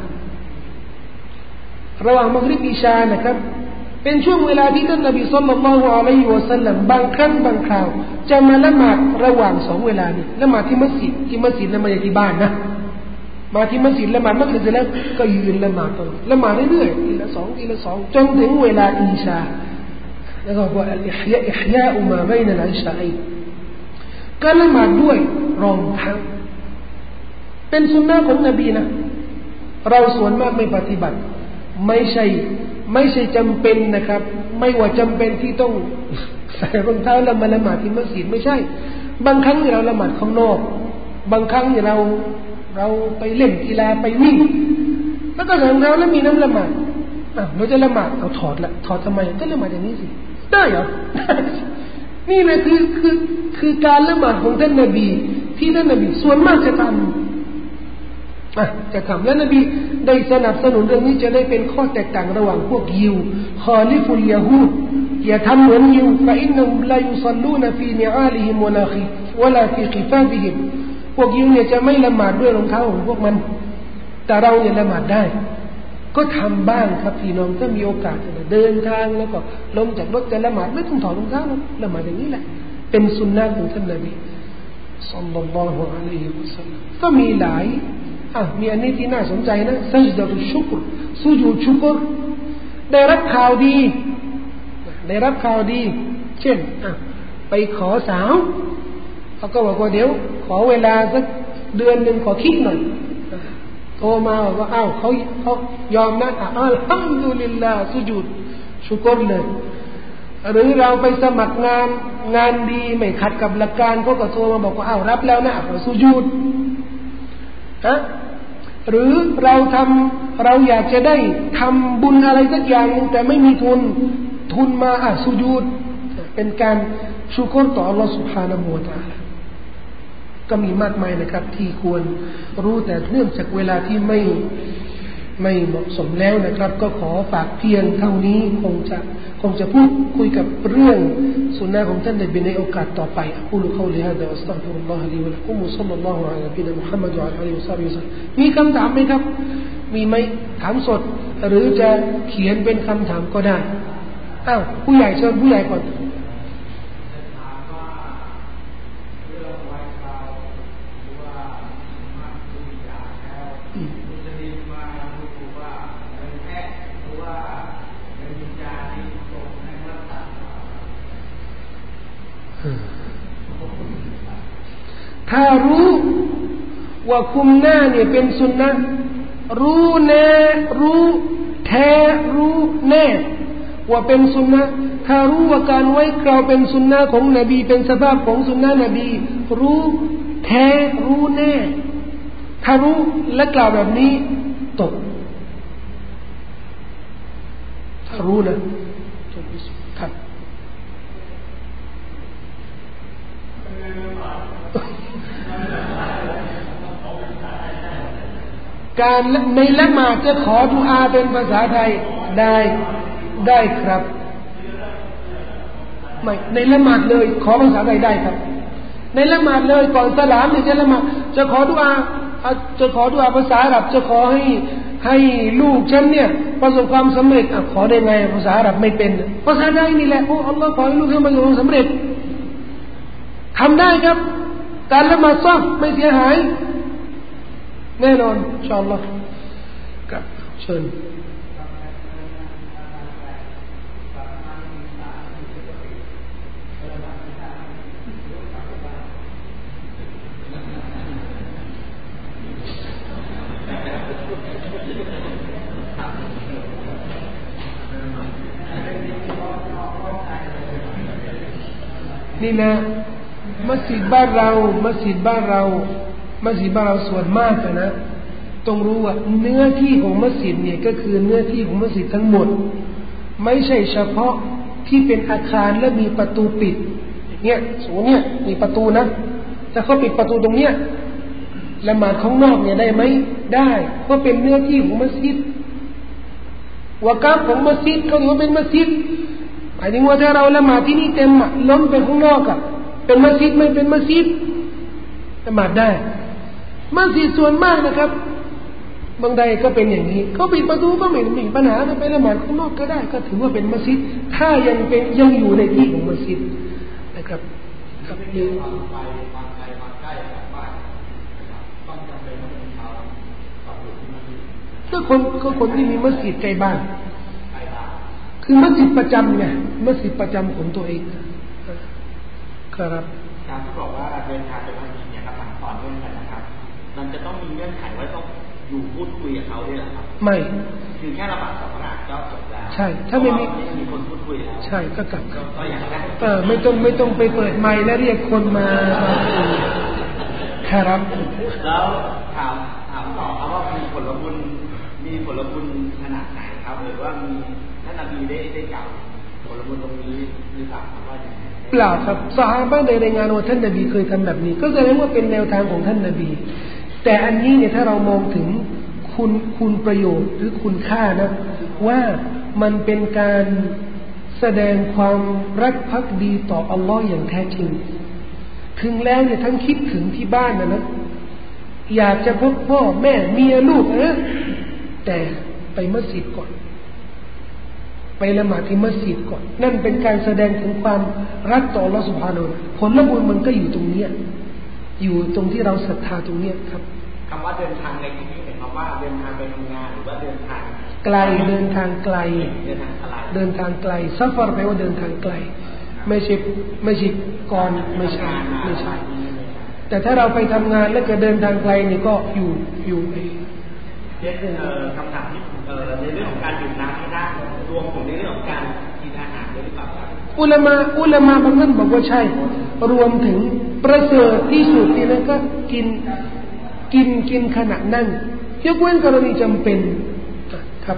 ระหว่างมักริบอิชานะครับเป็นช่วงเวลาที่ท่านนบีศ็อลลัลลอฮุอะลัยฮิวะซัลลัมบางครั้งบางคราวจะมาละหมาดระหว่าง2เวลานี้ละหมาดที่มัสยิดละหมาดที่บ้านนะมาที่มัสยิดละหมาดมักริบเสร็จแล้วก็ยืนละหมาดต่อละหมาดเรื่อยๆทีละ2จนถึงเวลาอิชาแล้วก็ว่าอิห์ยาอุมาบัยนะอัลอิชาอัยการละหมาดด้วยรองทั้งเป็นสุนนะของนบีนะเราส่วนมากไม่ปฏิบัติไม่ใช่จำเป็นนะครับไม่ว่าจำเป็นที่ต้องใส่รองเท้าแล้วมาละหมาดที่มัสยิดไม่ใช่บางครั้งเราละหมาดข้างนอกบางครั้งเราไปเล่นกีฬาไปวิ่งแล้วก็ใส่รองเท้าแล้วมีน้ำละหมาดเราจะละหมาดเอาถอดทำไมก็ละหมาดอย่างนี้สิได้เหรอนี่นะคือการละหมาดของท่านนบีที่ท่านนบีส่วนมากจะทำและนบีได้สนับสนุนเรื่องนี้จะได้เป็นข้อแตกต่างระหว่างพวกยิวคอลิฟุลยะฮูดอย่าทำเหมือนยิวฟะอินนัฮุมลายุศ็อลลูนฟีนิอาลิฮิมวะลาฟีกิฟาบิฮิมพวกยิวเนี่ยจะไม่ละหมาดด้วยรองเท้าของพวกมันแต่เราเนี่ยละหมาดได้ก็ทำบ้างครับพี่น้องถ้ามีโอกาสจะเดินทางแล้วก็ลงจากรถจะละหมาดไม่ต้องถอดรองเท้าละหมาดอย่างนี้แหละเป็นสุนนะของท่านนบีศ็อลลัลลอฮุอะลัยฮิวะซัลลัมก็มีหลายมีอันนี้ที่น่าสนใจนะซัจญะตุชชุกรสุญูดชุกรได้รับข่าวดีเช่นไปขอสาวเขาก็บอกว่าเดี๋ยวขอเวลาสักเดือนนึงขอคิดหน่อยโทรมาบอกว่าเขายอมนะอัลฮัมดุลิลลาห์สุญูดชุกรเลยหรือเราไปสมัครงานดีไม่ขัดกับหลักการเขาก็โทรมาบอกว่ารับแล้วนะสุญูดหรือเราอยากจะได้ทำบุญอะไรสักอย่างนึงแต่ไม่มีทุนมาสุญูดเป็นการชุกรต่อ Allah Subhanahu Wa Taala ก็มีมากมายนะครับที่ควรรู้แต่เนื่องจากเวลาที่ไม่เหมาะสมแล้วนะครับก็ขอฝากเพียงเท่านี้คงจะพูดคุยกับเรื่องสุนนะของท่านในโอกาสต่อไปอะกูลุกอลิฮะดะอัสตัฆฟิรุลลอฮะลีวะละกุมศ็อลลัลลอฮุอะลัยฮิวะซัลลัมมุฮัมมัดวะอะลัยฮิวะซัลลัมมีคำถามไหมครับมีไหมถามสดหรือจะเขียนเป็นคำถามก็ได้ผู้ใหญ่เชิญผู้ใหญ่ก่อนถ้ารู้ว่าคุมหน้าเนี่ยเป็นสุนนะรู้แน่ว่าเป็นสุนนะถ้ารู้ว่าการไว้คราวเป็นสุนนะของนบีเป็นสภาพของสุนนะนบีรู้แน่ถ้ารู้และกล่าวแบบนี้ตกรู้นะครับการในละหมาดจะขอดุอาเป็นภาษาไทยได้ครับไม่ในละหมาดเลยขอภาษาไทยได้ครับในละหมาดเลยก่อนสลามเนี่ยจะละหมาดจะขอดุอาภาษาอาหรับจะขอให้ลูกฉันเนี่ยประสบความสำเร็จขอได้ไงภาษาอาหรับไม่เป็นภาษาไทยนี่แหละโอ้อัลลอฮ์ขอให้ลูกฉันประสบความสำเร็จทำได้ครับการละหมาดซอฟไม่เสียหายแน่นอนอินชาอัลลอฮ์ครับเชิญนี่นะมัสยิดบ้านเราส่วนมากนะต้องรู้ว่าเนื้อที่ของมัสยิดเนี่ยก็คือเนื้อที่ของมัสยิดทั้งหมดไม่ใช่เฉพาะที่เป็นอาคารและมีประตูปิดอย่างเงี้ยสมมติเนี่ยมีประตูนะแต่เขาปิดประตูตรงเนี้ยละหมาดข้างนอกเนี่ยได้ไหมได้เพราะเป็นเนื้อที่ของมัสยิดวะกาฟของมัสยิดเขาถือว่าเป็นมัสยิดหมายถึงว่าถ้าเราละหมาดที่นี่เต็มล้นไปข้างนอกเป็นมัสยิดไม่เป็นมัสยิดละหมาดได้มัสยิดส่วนมากนะครับบางใดก็เป็นอย่างนี้เขาปิดประตูก็ไม่มีปัญหาไปละหมาดข้างนอกก็ได้ก็ถือว่าเป็นมัสยิดถ้ายังอยู่ในที่ของมัสยิดนะครับครับนี่ก็คนที่มีมัสยิดใกล้บ้านคือมัสยิดประจำไงมัสยิดประจำของตัวเองครับการที่บอกว่าเดินทางไปมัสยิดเนี่ยครับสั่งสอนเรื่องกันนะครับมันจะต้องมีเงื่อนไขว่าต้องอยู่พูดคุยกับเขาด้วยหรอครับไม่คือแค่ระบาดสองขนาดก็จบแล้วใช่ถ้าไม่มีคนพูดคุยแล้วใช่ก็กลับก็อย่างนั้นไม่ต้องไปเปิดไมค์แล้วเรียกคนมาครับแล้วถามต่อครับว่ามีผลบุญขนาดไหนครับหรือว่ามีท่านนบีได้กล่าวผลบุญตรงนี้หรือเปล่าว่าอย่างไรเปล่าครับซอฮาบะห์ได้รายงานว่าท่านนบีเคยทำแบบนี้ก็แสดงว่าเป็นแนวทางของท่านนบีแต่อันนี้เนี่ยถ้าเรามองถึงคุณประโยชน์หรือคุณค่านะว่ามันเป็นการแสดงความรักภักดีต่ออัลลอฮ์อย่างแท้จริงถึงแล้วเนี่ยทั้งคิดถึงที่บ้านนะอยากจะพบพ่อแม่เมียลูกแต่ไปมัสยิดก่อนไปละหมาดที่มัสยิดก่อนนั่นเป็นการแสดงถึงความรักต่ออัลลอฮ์ซุบฮานะฮูวะตะอาลาผลบุญมันก็อยู่ตรงนี้อยู่ตรงที่เราศรัทธาตรงนี้ครับคำว่าเดินทางในที่นี้หมายความว่าเดินทางไปทำงานหรือว่าเดินทางไกลเดินทางไกลซัฟาร์แปลว่าเดินทางไกลไม่ใช่ก่อนไม่ใช่แต่ถ้าเราไปทำงานแล้วก็เดินทางไกลนี่ก็อยู่ไปคำถามที่ในเรื่องของการดื่มน้ำนะรวมถึงในเรื่องของการกินอาหารด้วยหรือเปล่าครับอุลามะบางท่านบอกว่าใช่รวมถึงประเสริฐที่สุดนี่นะก็กินขณะนั่งยกเว้นกรณีจำเป็นครับ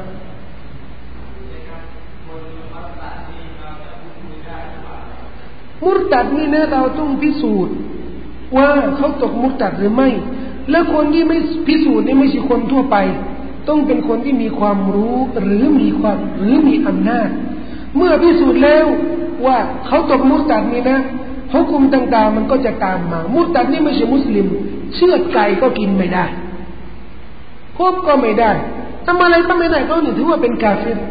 มุรตัดนี่นะเราต้องพิสูจน์ว่าเขาตกมุรตัดหรือไม่และคนที่ไม่พิสูจน์นี่ไม่ใช่คนทั่วไปต้องเป็นคนที่มีความรู้หรือมีอำนาจเมื่อพิสูจน์แล้วว่าเขาตกมุรตัดนี่นะหุกุมต่างๆมันก็จะตามมามุรตัดนี่ไม่ใช่มุสลิมเชือดไก่ก็กินไม่ได้คบก็ไม่ได้ทำอะไรก็ไม่ได้ก็นี่ถือว่าเป็นกาเฟร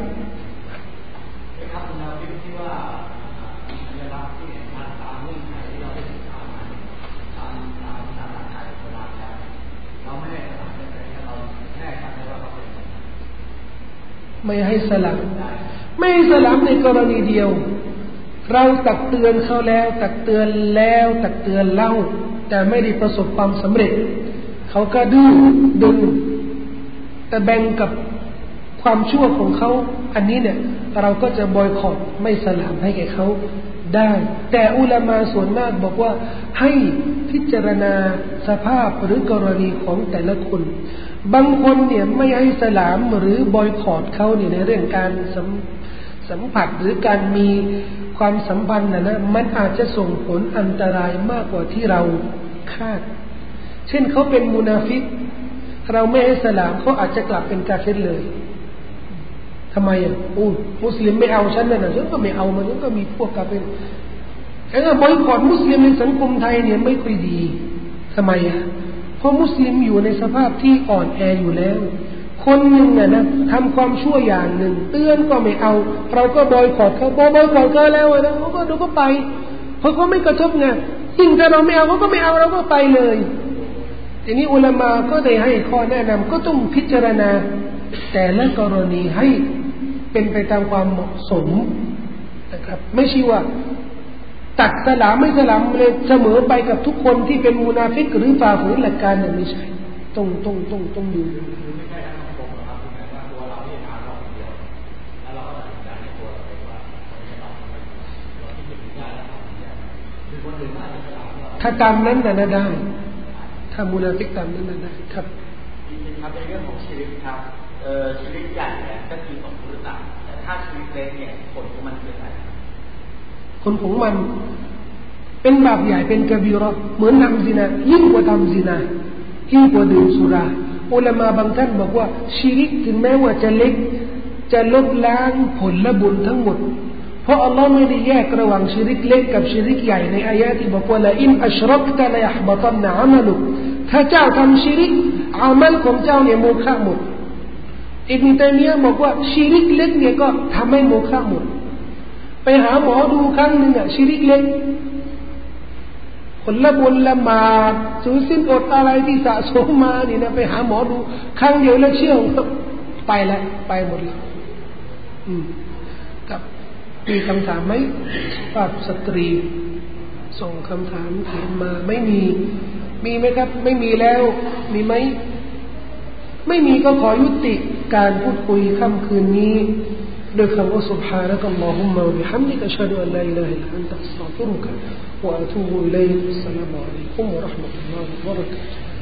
ไม่ให้สลามในกรณีเดียวเราตักเตือนเขาแล้วตักเตือนเล่าแต่ไม่ได้ประสบความสำเร็จเขาก็ดื้อดึงแต่แบ่งกับความชั่วของเขาอันนี้เนี่ยเราก็จะบอยคอตไม่สลามให้แก่เขาได้แต่อุลามะส่วนมากบอกว่าให้พิจารณาสภาพหรือกรณีของแต่ละคนบางคนเนี่ยไม่ให้สลามหรือบอยคอตเขาเนี่ยในเรื่องการสัมผัสหรือการมีความสัมพันธ์นะมันอาจจะส่งผลอันตรายมากกว่าที่เราคาดเช่นเขาเป็นมุนาฟิกเราไม่ให้สลามเขาอาจจะกลับเป็นกาเฟรเลยทำไมมุสลิมไม่เอาฉันนะฉันก็ไม่เอามันก็มีพวกกาเฟรแต่ว่าบอยคอตมุสลิมในสังคมไทยเนี่ยไม่ค่อยดีทำไมเพราะมุสลิมอยู่ในสภาพที่อ่อนแออยู่แล้วคนหนึ่งนะทำความชั่วอย่างหนึ่งเตือนก็ไม่เอาเราก็บอยคอตเขาบอยคอตเขาแล้วนะเขาก็ดูก็ไปเพราะเขาไม่กระทบไงยิ่งถ้าเราไม่เอาเขาก็ไม่เอาเราก็ไปเลยทีนี้อุลามะก็ได้ให้ข้อแนะนำก็ต้องพิจารณาแต่ละกรณีให้เป็นไปตามความเหมาะสมนะครับไม่ใช่ว่าตัดสลามไม่สลามเลยเสมอไปกับทุกคนที่เป็นมุนาฟิกหรือฝ่าฝืนหลักการนั้นไม่ใช่ต้องดูถ้าตามนั้นนะได้ถ้ามุนาฟิกตามนั้นนะได้ครับครับในเรื่องของชีวิตครับชีวิตใหญ่เนี่ยก็คือสมมุติต่างแต่ถ้าชีวิตเล็กเนี่ยผลของมันคืออะไรผลของมันเป็นบาปใหญ่เป็นกะบีเราะห์เหมือนทำซินายิ่งกว่าทำซินายิ่งกว่าดื่มสุราอุลามะบางท่านบอกว่าชีริกถึงแม้ว่าจะเล็กจะลบล้างผลบุญทั้งหมดเพราะอัลลอฮ์ไม่ได้แยกระหว่างชิริกเล็กกับชิริกใหญ่ในอายะที่บอกว่าละอินอัชรักตะละยะห์บะตันอะมัลุถ้าเจ้าทำชิริกอามัลของเจ้าเนี่ยโมฆะหมดอิบนุตัยมียะห์บอกว่าชิริกเล็กเนี่ยก็ทำให้โมฆะหมดไปหาหมอดูครั้งนึงชิริกเล็กผลบุญละหมาดสูญสิ้นอดอะไรที่สะสมมานี่นะไปหาหมอดูครั้งเดียวแล้วเชื่อไปแล้วไปหมดแล้วกับมีคำถามไหมภาพสตรีส่งคำถามเขียนมาไม่มีไหมครับไม่มีแล้วมีไหมไม่มีก็ขอยุติการพูดคุยค่ำคืนนี้โดยคำว่า سبحانك اللهم وبحمدك أشهد أن لا إله إلا أنت أستغفرك وأتوب إليك السلام عليكم ورحمة الله وبركاته